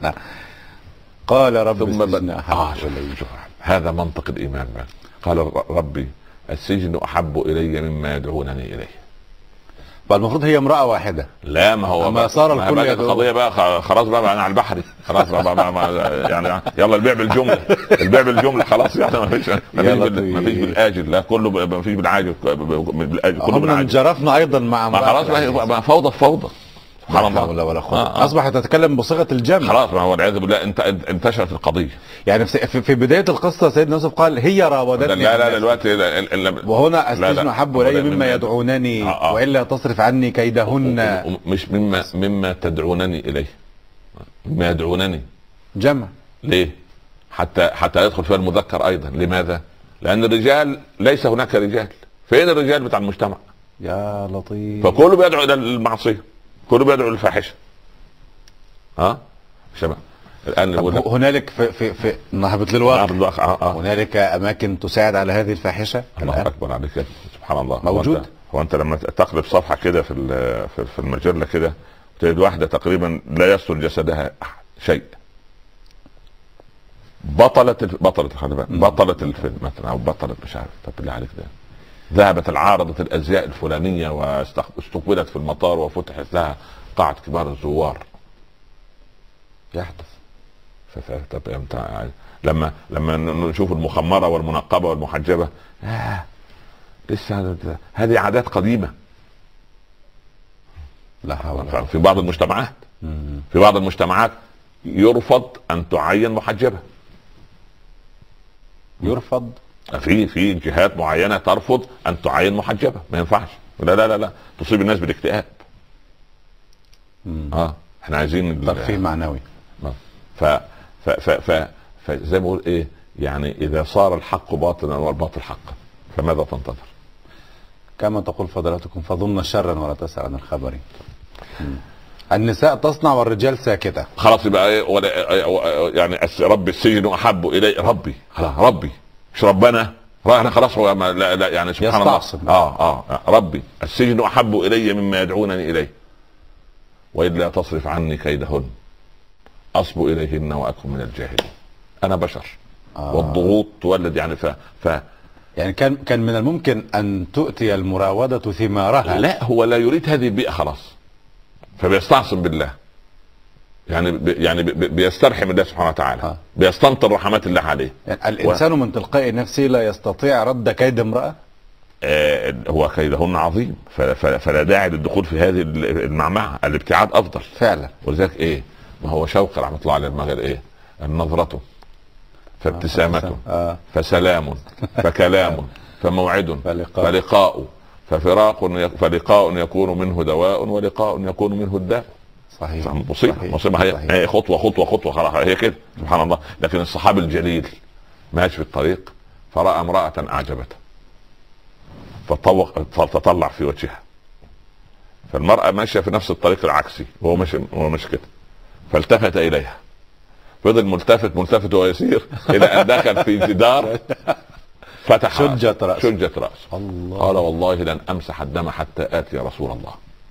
قال رب ثم السجن آه هذا منطق الإيمان بقى. قال ربي السجن أحب إلي مما يدعونني إليه. فالمفروض هي امرأة واحدة. لا ما هو ما صار الكل القضية بقى خلاص بقى انا على البحري خلاص بقى, بقى, بقى يعني يلا البيع بالجملة، البيع بالجملة خلاص يعني ما فيش ما فيش بالاجل، لا كله ما فيش بالعاجل بالاجل كله بالعاجل. انجرفنا ايضا مع ما خلاص بقى فوضى فوضى. سبحان الله. ولا ولا آه. اصبحت تتكلم بصيغه الجمع خلاص. ما هو والعياذ بالله انت انتشرت القضيه. يعني في, في بدايه القصه سيدنا يوسف قال هي راودتني. لا لا دلوقتي وهنا السجن احب الي مما يدعونني آه آه. والا تصرف عني كيدهن. مش مما مما تدعونني اليه، مما يدعونني جمع. ليه؟ حتى حتى يدخل فيها المذكر ايضا. لماذا؟ لان الرجال ليس هناك رجال. فين الرجال بتاع المجتمع؟ يا لطيف. فكله بيدعو الى المعصيه، كله بيدعو للفاحشه. ها شباب الان هنالك في في في نهضة للواقع آه آه. هنالك اماكن تساعد على هذه الفاحشه. الله اكبر عليك سبحان الله. موجود. هو انت, هو انت لما تقلب صفحه كده في في المجله كده تجد واحده تقريبا لا يستر جسدها شيء، بطلة بطلة بطلة الفيلم مثلا او بطلة مش عارف. طب بالله عليك ده ذهبت العارضة الازياء الفلانيه واستقبلت في المطار وفتحت لها قاعة كبار الزوار. يحدث. طب امتى لما لما نشوف المخمرة والمنقبة والمحجبة آه. لسه هذه عادات قديمة. لا حول. في بعض المجتمعات مم. في بعض المجتمعات يرفض ان تعين محجبة. يرفض في في جهات معينة ترفض ان تعين محجبة، ما ينفعش. لا لا لا لا تصيب الناس بالاكتئاب. مم. اه احنا عايزين ترفيه معنوي. ف ف ف ف فزي ما بقول ايه يعني اذا صار الحق باطلا والباطل حقا فماذا تنتظر؟ كما تقول فضلاتكم فظن شرا ولا تسأل عن الخبر. النساء تصنع والرجال ساكتة. خلاص يبقى ايه ولا يعني ربي السجن احب الي ربي خلاص ربي مش ربنا انا خلاص هو ما لا, لا يعني سبحان الله اه اه ربي السجن احب الي مما يدعونني اليه والا تصرف عني كيدهن اصب اليهن واكن من الجاهلين. انا بشر آه. والضغوط تولد يعني ف, ف يعني كان كان من الممكن ان تؤتي المراودة ثمارها. لا هو لا يريد هذه البيئة خلاص فبيستعصم بالله يعني بي يعني بي بيسترحم الله سبحانه وتعالى آه. بيستمطر رحمات الله عليه. يعني الانسان و... من تلقاء نفسه لا يستطيع رد كيد امرأة. آه هو كيدهن عظيم فلا داعي للدخول في هذه المعمعة. الابتعاد افضل فعلا. ولذلك ايه ما هو شوقي رحمة الله عليه المغرب ايه النظرة فابتسامة آه. فسلام فكلام فموعد فلقاء, فلقاء ففراق فلقاء يكون منه دواء ولقاء يكون منه الداء. صحيح مصيبة مصيبة هي, هي خطوة خطوة خطوة خلاص هي كده سبحان الله. لكن الصحابي الجليل ماشي في الطريق فرأى امرأة أعجبته فطوق فطلع في وجهها فالمرأة ماشية في نفس الطريق العكسي وهو ماشي وهو ماشي كده فالتفت إليها فضل ملتفت ملتفت ويسير الى ان دخل في جدار فتح شجة رأسه شجة رأسه الله. قال والله لن امسح الدم حتى اتي رسول الله.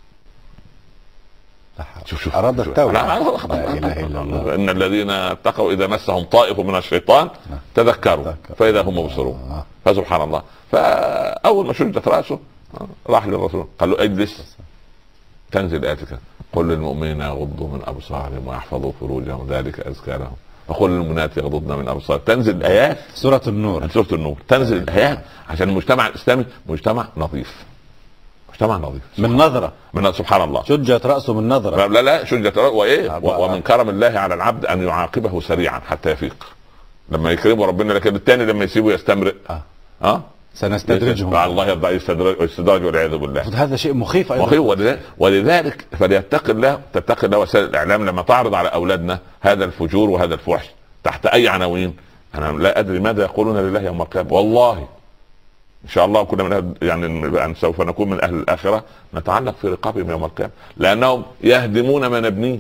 شوف شوف اراد التوبة. لا اله الا الله. ان الذين اتقوا اذا مسهم طائف من الشيطان تذكروا فاذا هم مبصرون. فسبحان الله فاول ما شجت رأسه راح للرسول قال له اجلس تنزل آتك قل للمؤمنين يغضوا من ابصارهم ويحفظوا فروجهم ذلك ازكى لهم وقل للمؤمنات يغضضن من ابصارهم. تنزل الايات سورة النور سورة النور تنزل الايات عشان المجتمع الاسلامي مجتمع نظيف مجتمع نظيف من نظرة من سبحان الله شجت رأسه من نظرة. لا لا شجت رأسه وايه ومن كرم الله على العبد ان يعاقبه سريعا حتى يفيق لما يكرمه ربنا. لكن الثاني لما يسيبه يستمرئ اه, آه؟ سنستدرجهم الله يرضى يستدرج والعياذ بالله. هذا شيء مخيف ايضا مخيف ولذلك, ولذلك فليتقي الله تتقي الله وسائل الاعلام لما تعرض على اولادنا هذا الفجور وهذا الفحش تحت اي عناوين. انا لا ادري ماذا يقولون لله يوم القيامه والله ان شاء الله كنا من يعني سوف نكون من اهل الاخره نتعلق في رقابهم يوم القيامه لانهم يهدمون ما نبنيه.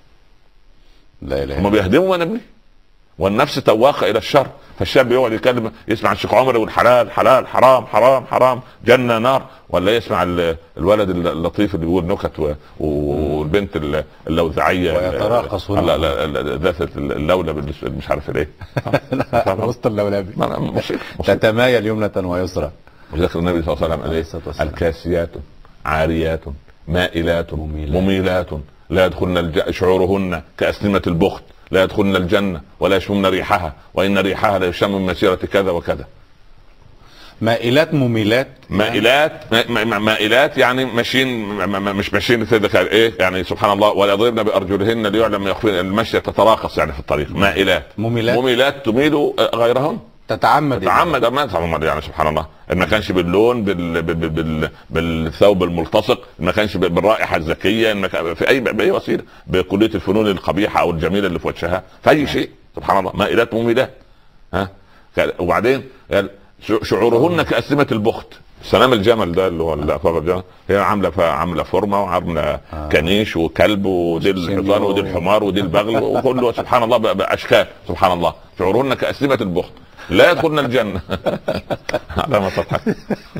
لا اله هم بيهدموا ما نبنيه والنفس تواقع الى الشر. فالشاب يقعد يتكلم يسمع الشيخ عمر يقول حلال حلال حرام حرام حرام جنة نار ولا يسمع الولد اللطيف اللي بيقول نكت والبنت اللوذعية ويتراقص ذات اللولب مش عارف ليه وسط اللولب تتمايل يمنة ويسرى. وذكر النبي صلى الله عليه وسلم عليه الكاسيات عاريات مائلات مميلات لا يدخلن الج... شعورهن كأسنمة البخت لا يدخلن الجنة ولا يشمن ريحها وإن ريحها لا يشم من مسيرة كذا وكذا. مائلات مميلات مائلات مائلات يعني ماشيين مش ماشيين كده ايه يعني سبحان الله ولا يضربن بأرجلهن ليعلم يخفين المشي تتراقص يعني في الطريق. مائلات مميلات مميلات تميل غيرهم تتعمد تتعمد ما تعمد يعني سبحان الله. ان ما كانش باللون بال... بال... بال... بالثوب الملتصق ما كانش بالرائحه الزكيه إن كان في اي باي وسيله بكليه الفنون القبيحه او الجميله اللي في وجهها في اي شيء سبحان الله. مائلات مميلات ها. وبعدين شعورهن كأسنمة البخت. سلام الجمل ده اللي هو الافاق الجمل هي عامله عامله فورمه وعامله آه. كنيش وكلب ودي الحصان ودي الحمار ودي البغل وكله سبحان الله باشكال سبحان الله. شعورهن كأسنمة البخت لا يدخلن الجنه. على ما تضحك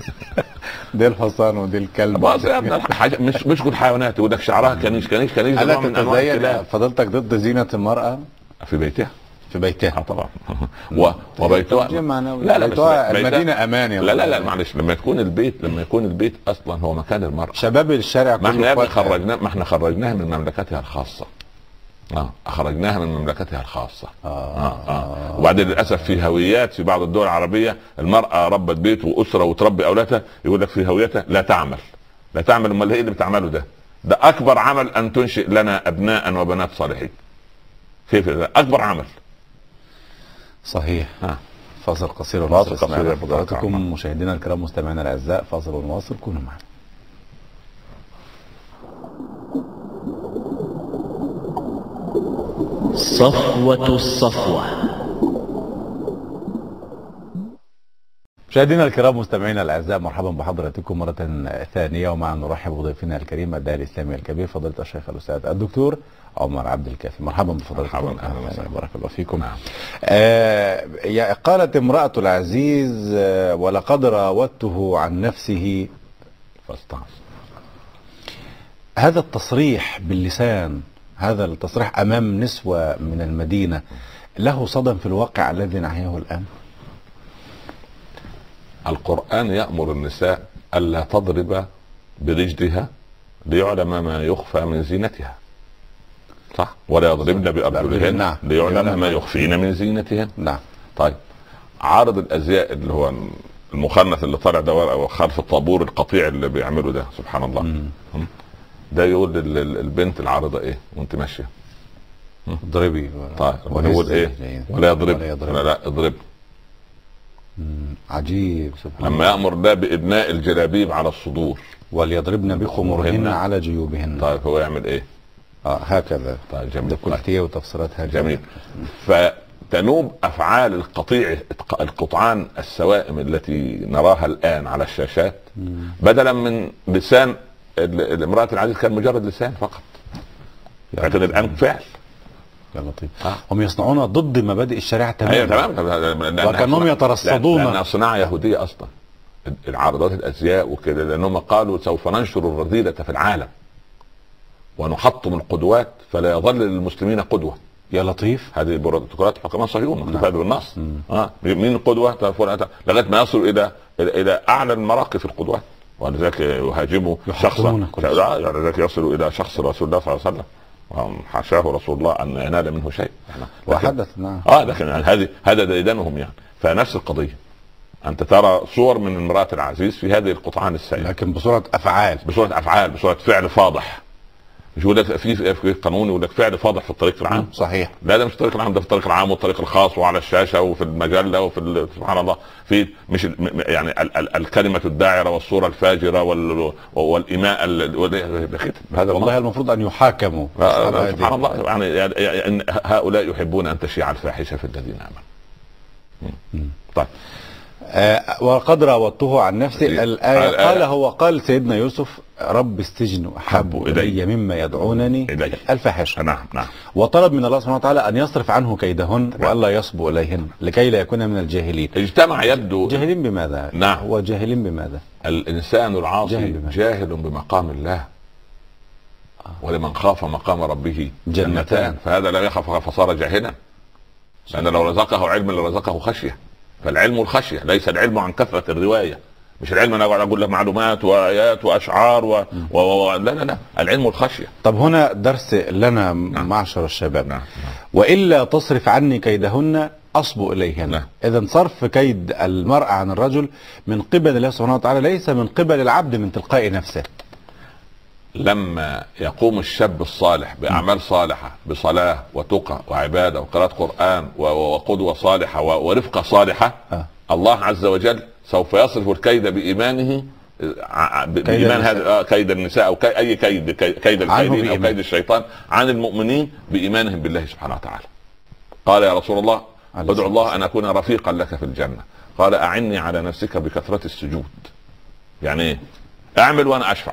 دي الحصان ودي الكلب مش مش كل حيوانات يقول لك شعرها كنيش كنيش كنيش. الا تتزين فضلتك ضد زينه المراه في بيتها في بيتها طبعا و... وبيتها لا لا بيتها المدينه امان يا لا لا لا معلش لما يكون البيت لما يكون البيت اصلا هو مكان المرأة. شباب الشارع ما احنا خرجنا ما احنا خرجناها من مملكتها الخاصه اه خرجناها من مملكتها الخاصه آه. آه. آه. وبعدين للاسف في هويات في بعض الدول العربيه المراه ربت بيت واسره وتربي اولادها يقول لك في هويتها لا تعمل لا تعمل. امال ايه اللي بتعمله ده؟ ده اكبر عمل ان تنشئ لنا ابناء وبنات صالحين. كيف ده اكبر عمل صحيح. ها. فاصل قصير ونواصل. اسمعنا حضراتكم مشاهدينا الكرام مستمعينا الاعزاء فاصل ونواصل كونوا معنا. صفوة الصفوة. مشاهدينا الكرام مستمعينا الاعزاء، مرحبا بحضراتكم مره ثانيه، ومع نرحب بضيفنا الكريم الداعي الاسلامي الكبير فضيله الشيخ الاستاذ الدكتور عمر عبد الكافي. مرحبا بفضلاتكم. مرحبا، اهلا وسهلا، بارك الله فيكم. نعم. آه قالت امراه العزيز آه ولقد راودته عن نفسه فاستعصى. هذا التصريح باللسان، هذا التصريح امام نسوه من المدينه له صدى في الواقع الذي نحياه الان؟ القرآن يأمر النساء ألا تضرب برجلها ليعلم ما يخفى من زينتها، صح؟ ولا يضربن بأرجلهن نعم. ليعلم ما يخفين من زينتهن. نعم. طيب، عارض الأزياء اللي هو المخنث اللي طالع ده او خلف الطابور القطيع اللي بيعمله ده، سبحان الله. مم. ده يقول للبنت العارضة ايه وانت ماشية؟ اضربي. طيب ويقول ايه؟ ولا يضرب. لا لا اضرب. عجيب. سبحان لما يأمر ده بإبناء الجلابيب على الصدور وليضربن بخمرهن على جيوبهن. طيب هو يعمل ايه؟ اه هكذا. طيب جميل. ده كلتية وتفسيراتها جميل. فتنوب افعال القطيع القطعان السوائم التي نراها الان على الشاشات مم. بدلا من لسان امرأة العزيز كان مجرد لسان فقط، لكن الان فعل. يا لطيف. آه. هم يصنعون ضد مبادئ الشريعة تماما. ايوه تمام، وكانهم يترصدون. لانها صناعة يهودية اصلا، العارضات الازياء وكده، لانهم قالوا سوف ننشر الرذيلة في العالم ونحطم القدوات فلا يظل للمسلمين قدوة. يا لطيف. هذه بروتوكولات حكمان صهيون مكتوبة بالنص. اه مين القدوة؟ لغاية ما يصل الى الى اعلى المراقي في القدوات، ولذلك يهاجموا شخصا، ولذلك يصلوا الى شخص رسول الله صلى الله عليه وسلم حاشاه رسول الله ان ينال منه شيء. وحدث نعم. اه لكن هذه هذا ديدنهم يعني. فنفس القضيه، انت ترى صور من امرأة العزيز في هذه القطعان السيئة، لكن بصورة افعال، بصورة افعال، بصورة فعل فاضح. مش يقول لك في في قانون يقول لك فعل فاضح في الطريق العام. صحيح. لا ده مش الطريق العام، ده في الطريق العام والطريق الخاص وعلى الشاشه وفي المجله وفي سبحان الله، في مش يعني ال ال الكلمه الداعره والصوره الفاجره وال والايماء هذا والله المفروض ان يحاكموا. سبحان الله. يعني هؤلاء يحبون ان تشيع الفاحشه في الذين امنوا. طيب آه وقد راودته عن نفسه. الآية قال هو قال سيدنا يوسف رب السجن أحب إلي مما يدعونني إليه الفاحشة. نعم نعم. وطلب من الله سبحانه وتعالى أن يصرف عنه كيدهن وألا يصبو إليهن لكي لا يكون من الجاهلين. اجتمع يبدو جاهلين بماذا؟ نعم. هو جاهلين بماذا؟ الإنسان العاصي جاهل, جاهل بمقام الله. آه. ولمن خاف مقام ربه جنتان، فهذا لا يخاف فصار جاهلا، لأن لو رزقه علم لرزقه خشية. فالعلم الخشية، ليس العلم عن كثرة الرواية، مش العلم انا اقول لك معلومات وايات واشعار و... و... و... لا لا لا، العلم الخشية. طب هنا درس لنا نعم. معشر الشباب. نعم. والا تصرف عني كيدهن اصبو اليهن. نعم. اذا صرف كيد المرأة عن الرجل من قبل الله سبحانه وتعالى، ليس من قبل العبد من تلقاء نفسه. لما يقوم الشاب الصالح بأعمال صالحة، بصلاة وتقى وعبادة وقراءة قرآن وقدوة صالحة ورفقة صالحة، أه. الله عز وجل سوف يصرف الكيد بإيمانه، بإيمان هذا كيد النساء أو كي أي كيد، كيد الكيدين أو كيد الشيطان عن المؤمنين بإيمانهم بالله سبحانه وتعالى. قال يا رسول الله ادعو الله أن أكون رفيقا لك في الجنة. قال أعني على نفسك بكثرة السجود. يعني إيه؟ أعمل وأنا أشفع.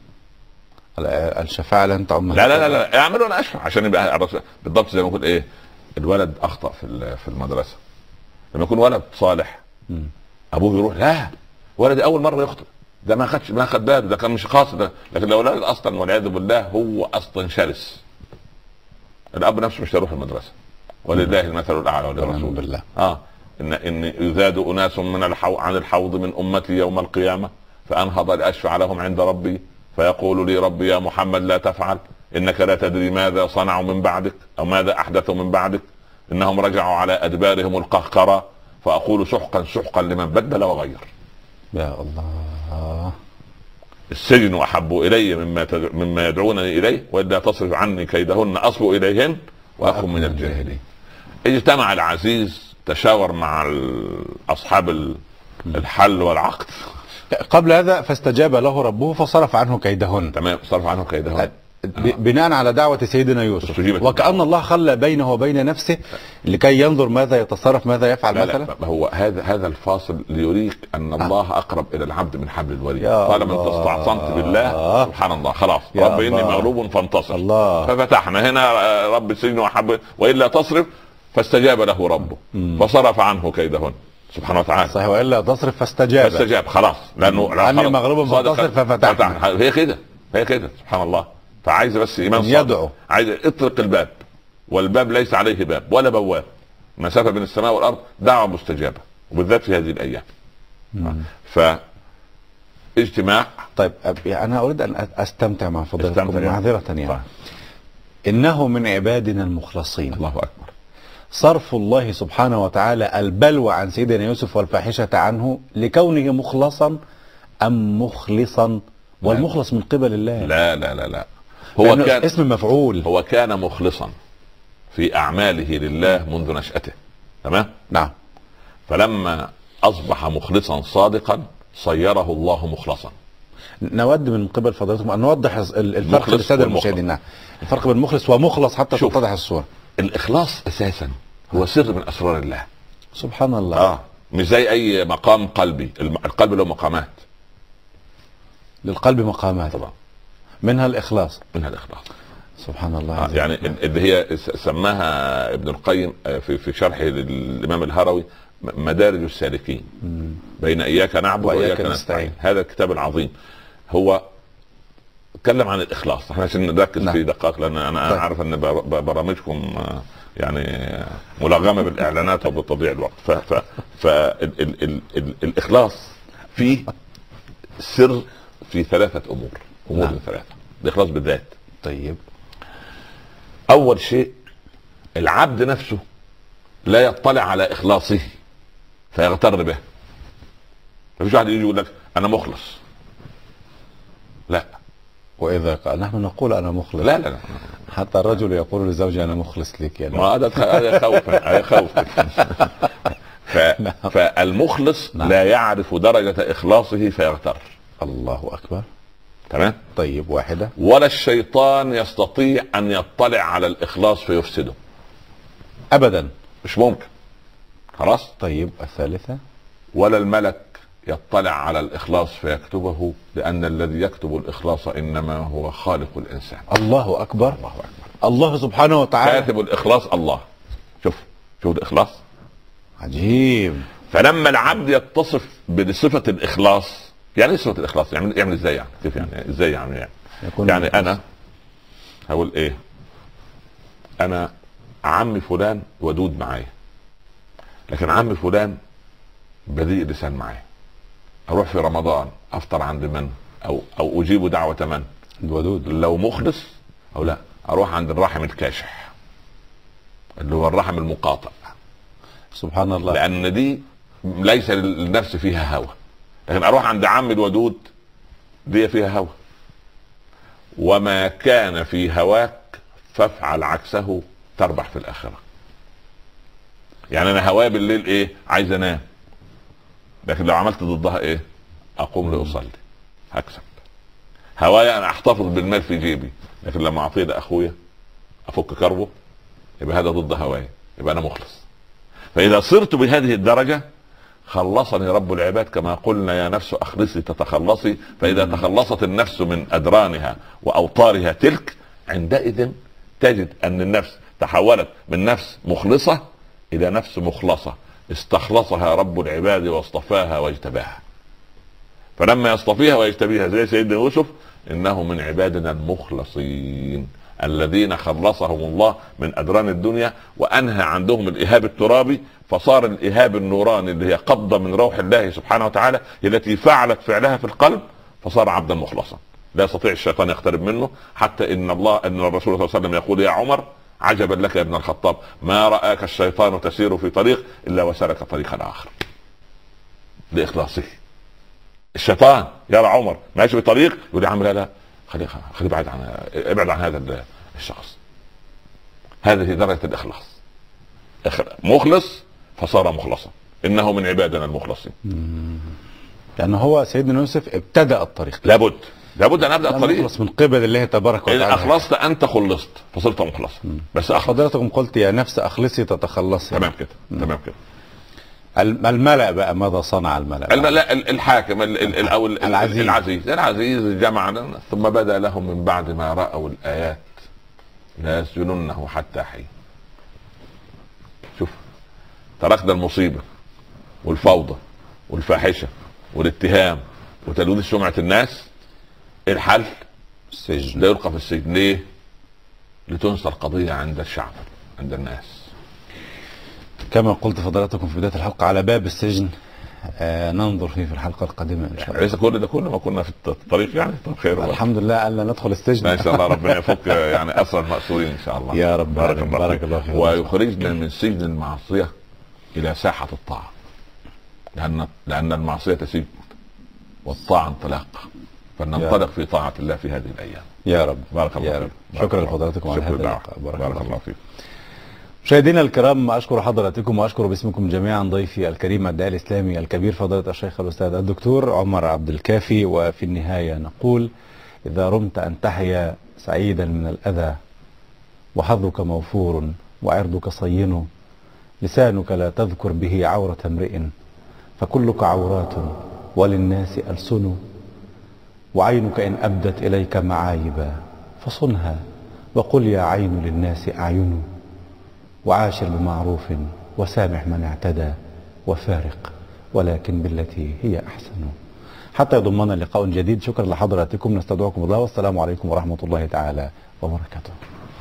الشفاعة لن تعم. لا لا لا لا اعمل وانا اشفع، عشان يبقى بالضبط زي ما يقول ايه، الولد اخطأ في في المدرسة، لما يكون ولد صالح م. ابوه يروح لا ولدي اول مرة يخطئ، ده ما خدش ما خد باله، ده كان مش قاصد ده. لكن لو الولد اصلا والعياذ بالله هو اصلا شرس، الاب نفسه مش هيروح المدرسة. ولله المثل الاعلى وللرسول بالله. اه ان ان يزاد اناس من الحو... عن الحوض من امتي يوم القيامة فانهض لاشفع لهم عند ربي فيقول لي ربي يا محمد لا تفعل، انك لا تدري ماذا صنعوا من بعدك او ماذا احدثوا من بعدك، انهم رجعوا على ادبارهم القهقرة، فاقول سحقا سحقا لمن بدل وغير. يا الله. السجن احب الي مما تد... مما يدعونني اليه، والا تصرف عني كيدهن اصبو اليهن واكن من الجاهلين. اجتمع العزيز تشاور مع اصحاب الحل والعقد. قبل هذا فاستجاب له ربه فصرف عنه كيدهن. تمام، صرف عنه كيدهن. بناء على دعوة سيدنا يوسف، وكأن الله خلى بينه وبين نفسه لكي ينظر ماذا يتصرف ماذا يفعل. لا مثلا لا هو هذا هذا الفاصل ليريك ان الله آه. اقرب الى العبد من حبل الوريد. قال من استعصمت بالله سبحان الله خلاص رب اني مغلوب فانتصر الله. ففتحنا هنا رب السجن وحب والا تصرف فاستجاب له ربه مم. فصرف عنه كيدهن سبحانه وتعالى. صحيح والا تصرف فاستجاب فاستجاب خلاص لانه اني مغلوب فانتصر ففتحنا. هي كده هي كده سبحان الله. فعايز بس ايمان يدعو، عايز اطرق الباب والباب ليس عليه باب ولا بواب، مسافه بين السماء والارض، دعوه مستجابه وبالذات في هذه الايام. ف اجتماع. طيب انا اريد ان استمتع مع فضيلتكم معذره يعني. انه من عبادنا المخلصين. الله اكبر. صرف الله سبحانه وتعالى البلوى عن سيدنا يوسف والفاحشه عنه لكونه مخلصا ام مخلصا؟ والمخلص من قبل الله. لا لا لا لا هو كان اسم مفعول. هو كان مخلصا في اعماله لله منذ نشأته. تمام. نعم. فلما اصبح مخلصا صادقا صيره الله مخلصا. نود من قبل فضيلتكم ان نوضح الفرق للساده المشاهدين. نعم. الفرق بين مخلص ومخلص حتى تتضح الصوره. الاخلاص اساسا هو سر من اسرار الله سبحان الله. اه مش زي اي مقام قلبي. القلب له مقامات. للقلب مقامات طبعا منها الاخلاص. منها الاخلاص سبحان الله. آه يعني اللي هي سماها ابن القيم في في شرحه للامام الهروي مدارج السالكين مم. بين اياك نعبد واياك نستعين. هذا الكتاب العظيم هو تكلم عن الاخلاص. احنا عشان نركز نعم. في دقائق لان انا طيب. عارف ان برامجكم يعني ملغمه بالاعلانات وبتضييع الوقت. ف ف فالاخلاص فيه سر في ثلاثة أمور. أمور نعم. ثلاثة. الإخلاص بالذات. طيب. أول شيء العبد نفسه لا يطلع على إخلاصه فيغتر به. مفيش واحد يجي يقول لك أنا مخلص. لا. وإذا قال نحن نقول أنا مخلص. لا لا لا. حتى الرجل يقول لزوجه أنا مخلص لك يا. ما هذا هذا خوفا هذا خوفا. ف... فالمخلص نعم. لا يعرف درجة إخلاصه فيغتر. الله أكبر. تمام. طيب واحدة. ولا الشيطان يستطيع أن يطلع على الإخلاص فيفسده أبدا. مش ممكن. خلاص. طيب الثالثة. ولا الملك يطلع على الإخلاص فيكتبه لأن الذي يكتب الإخلاص إنما هو خالق الإنسان. الله أكبر. الله أكبر. الله سبحانه وتعالى كاتب الإخلاص الله. شوف شوف الإخلاص عجيب. فلما العبد يتصف بصفة الإخلاص. يعني ايه صفة الإخلاص؟ يعمل يعمل ازاي يعني؟ كيف يعني؟ ازاي يعني؟ يعني, يعني انا هقول ايه؟ انا عمي فلان ودود معايا لكن عمي فلان بذيء لسان معايا. اروح في رمضان افطر عند من او او اجيب دعوة من؟ الودود. لو مخلص او لا اروح عند الرحم الكاشح اللي هو الرحم المقاطع. سبحان الله. لان دي ليس للنفس فيها هوى. لكن اروح عند عم الودود دي فيها هوى. وما كان في هواك فافعل عكسه تربح في الاخره. يعني انا هواي بالليل ايه؟ عايز انام. لكن لو عملت ضدها ايه؟ اقوم لاصلي هكسب. هواي انا احتفظ بالمال في جيبي لكن لما اعطيه لاخويا افك كربه يبقى هذا ضد هواي يبقى انا مخلص. فاذا صرت بهذه الدرجه خلصني رب العباد كما قلنا يا نفس اخلصي تتخلصي. فاذا تخلصت النفس من ادرانها واوطارها تلك عندئذ تجد ان النفس تحولت من نفس مخلصة الى نفس مخلصة استخلصها رب العباد واصطفاها واجتباها. فلما يصطفيها ويجتبيها زي سيدنا يوسف انه من عبادنا المخلصين الذين خلصهم الله من ادران الدنيا وانهى عندهم الاهاب الترابي فصار الاهاب النوراني اللي هي قبضة من روح الله سبحانه وتعالى التي فعلت فعلها في القلب فصار عبدا مخلصا لا يستطيع الشيطان يقترب منه. حتى ان الله ان الرسول صلى الله عليه وسلم يقول يا عمر عجبا لك يا ابن الخطاب ما رآك الشيطان تسير في طريق الا وسلك طريقا اخر لاخلاصه. الشيطان يرى عمر ماشي بطريق يقول يا عم لا لا خليه خليه بعد عن ابعد عن هذا الشخص. هذه درجة الاخلاص. مخلص فصار مخلصا انه من عبادنا المخلصين. لأنه هو سيدنا يوسف ابتدأ الطريق لابد لابد ان ابدا الطريق. نخلص من قبل الله تبارك وتعالى. ان اخلصت انت خلصت فصرت مخلصا. بس حضرتكم قلت يا نفس اخلصي تتخلصي. تمام كده. تمام كده. الملأ بقى ماذا صنع الملأ؟ لا الحاكم او العزيز. العزيز العزيز جمعنا ثم بدا لهم من بعد ما راوا الايات لا يسجننه حتى حين. شوف تركنا المصيبه والفوضى والفاحشه والاتهام وتلويث سمعه الناس. الحل السجن. لا يلقى في السجن. ليه؟ لتنسى القضيه عند الشعب عند الناس. كما قلت فضلاتكم في بدايه الحلقه على باب السجن. آه ننظر فيه في الحلقه القادمه ان شاء الله. ليس كل ده كله ما كنا في الطريق يعني. طب خير الحمد لله الا ندخل السجن. ان شاء الله ربنا يفك يعني اسر المأسورين ان شاء الله يا رب. بارك الله بارك الله فيك. ويخرجنا من سجن المعصيه الى ساحه الطاعه. لان لان المعصيه سجن والطاعه انطلاق. فلننطلق في طاعه الله في هذه الايام. يا رب. بارك الله يا رب. شكرا لحضراتكم على هذا اللقاء. بارك, بارك الله فيك. مشاهدينا الكرام اشكر حضراتكم واشكر باسمكم جميعا ضيفي الكريم الداعي الاسلامي الكبير فضيلة الشيخ الاستاذ الدكتور عمر عبد الكافي. وفي النهايه نقول اذا رمت ان تحيا سعيدا من الاذى وحظك موفور وعرضك صين لسانك لا تذكر به عوره امرئ فكلك عورات وللناس ألسن وعينك ان ابدت اليك معايبا فصنها وقل يا عين للناس اعين وعاشر بمعروف وسامح من اعتدى وفارق ولكن بالتي هي أحسن. حتى يضمنا لقاء جديد. شكرا لحضراتكم. نستودعكم الله والسلام عليكم ورحمة الله تعالى وبركاته.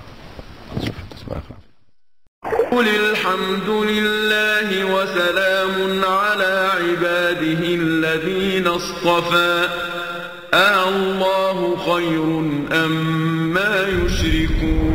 قل الحمد لله وسلام على عباده الذين اصطفى الله خير أم ما يشركون.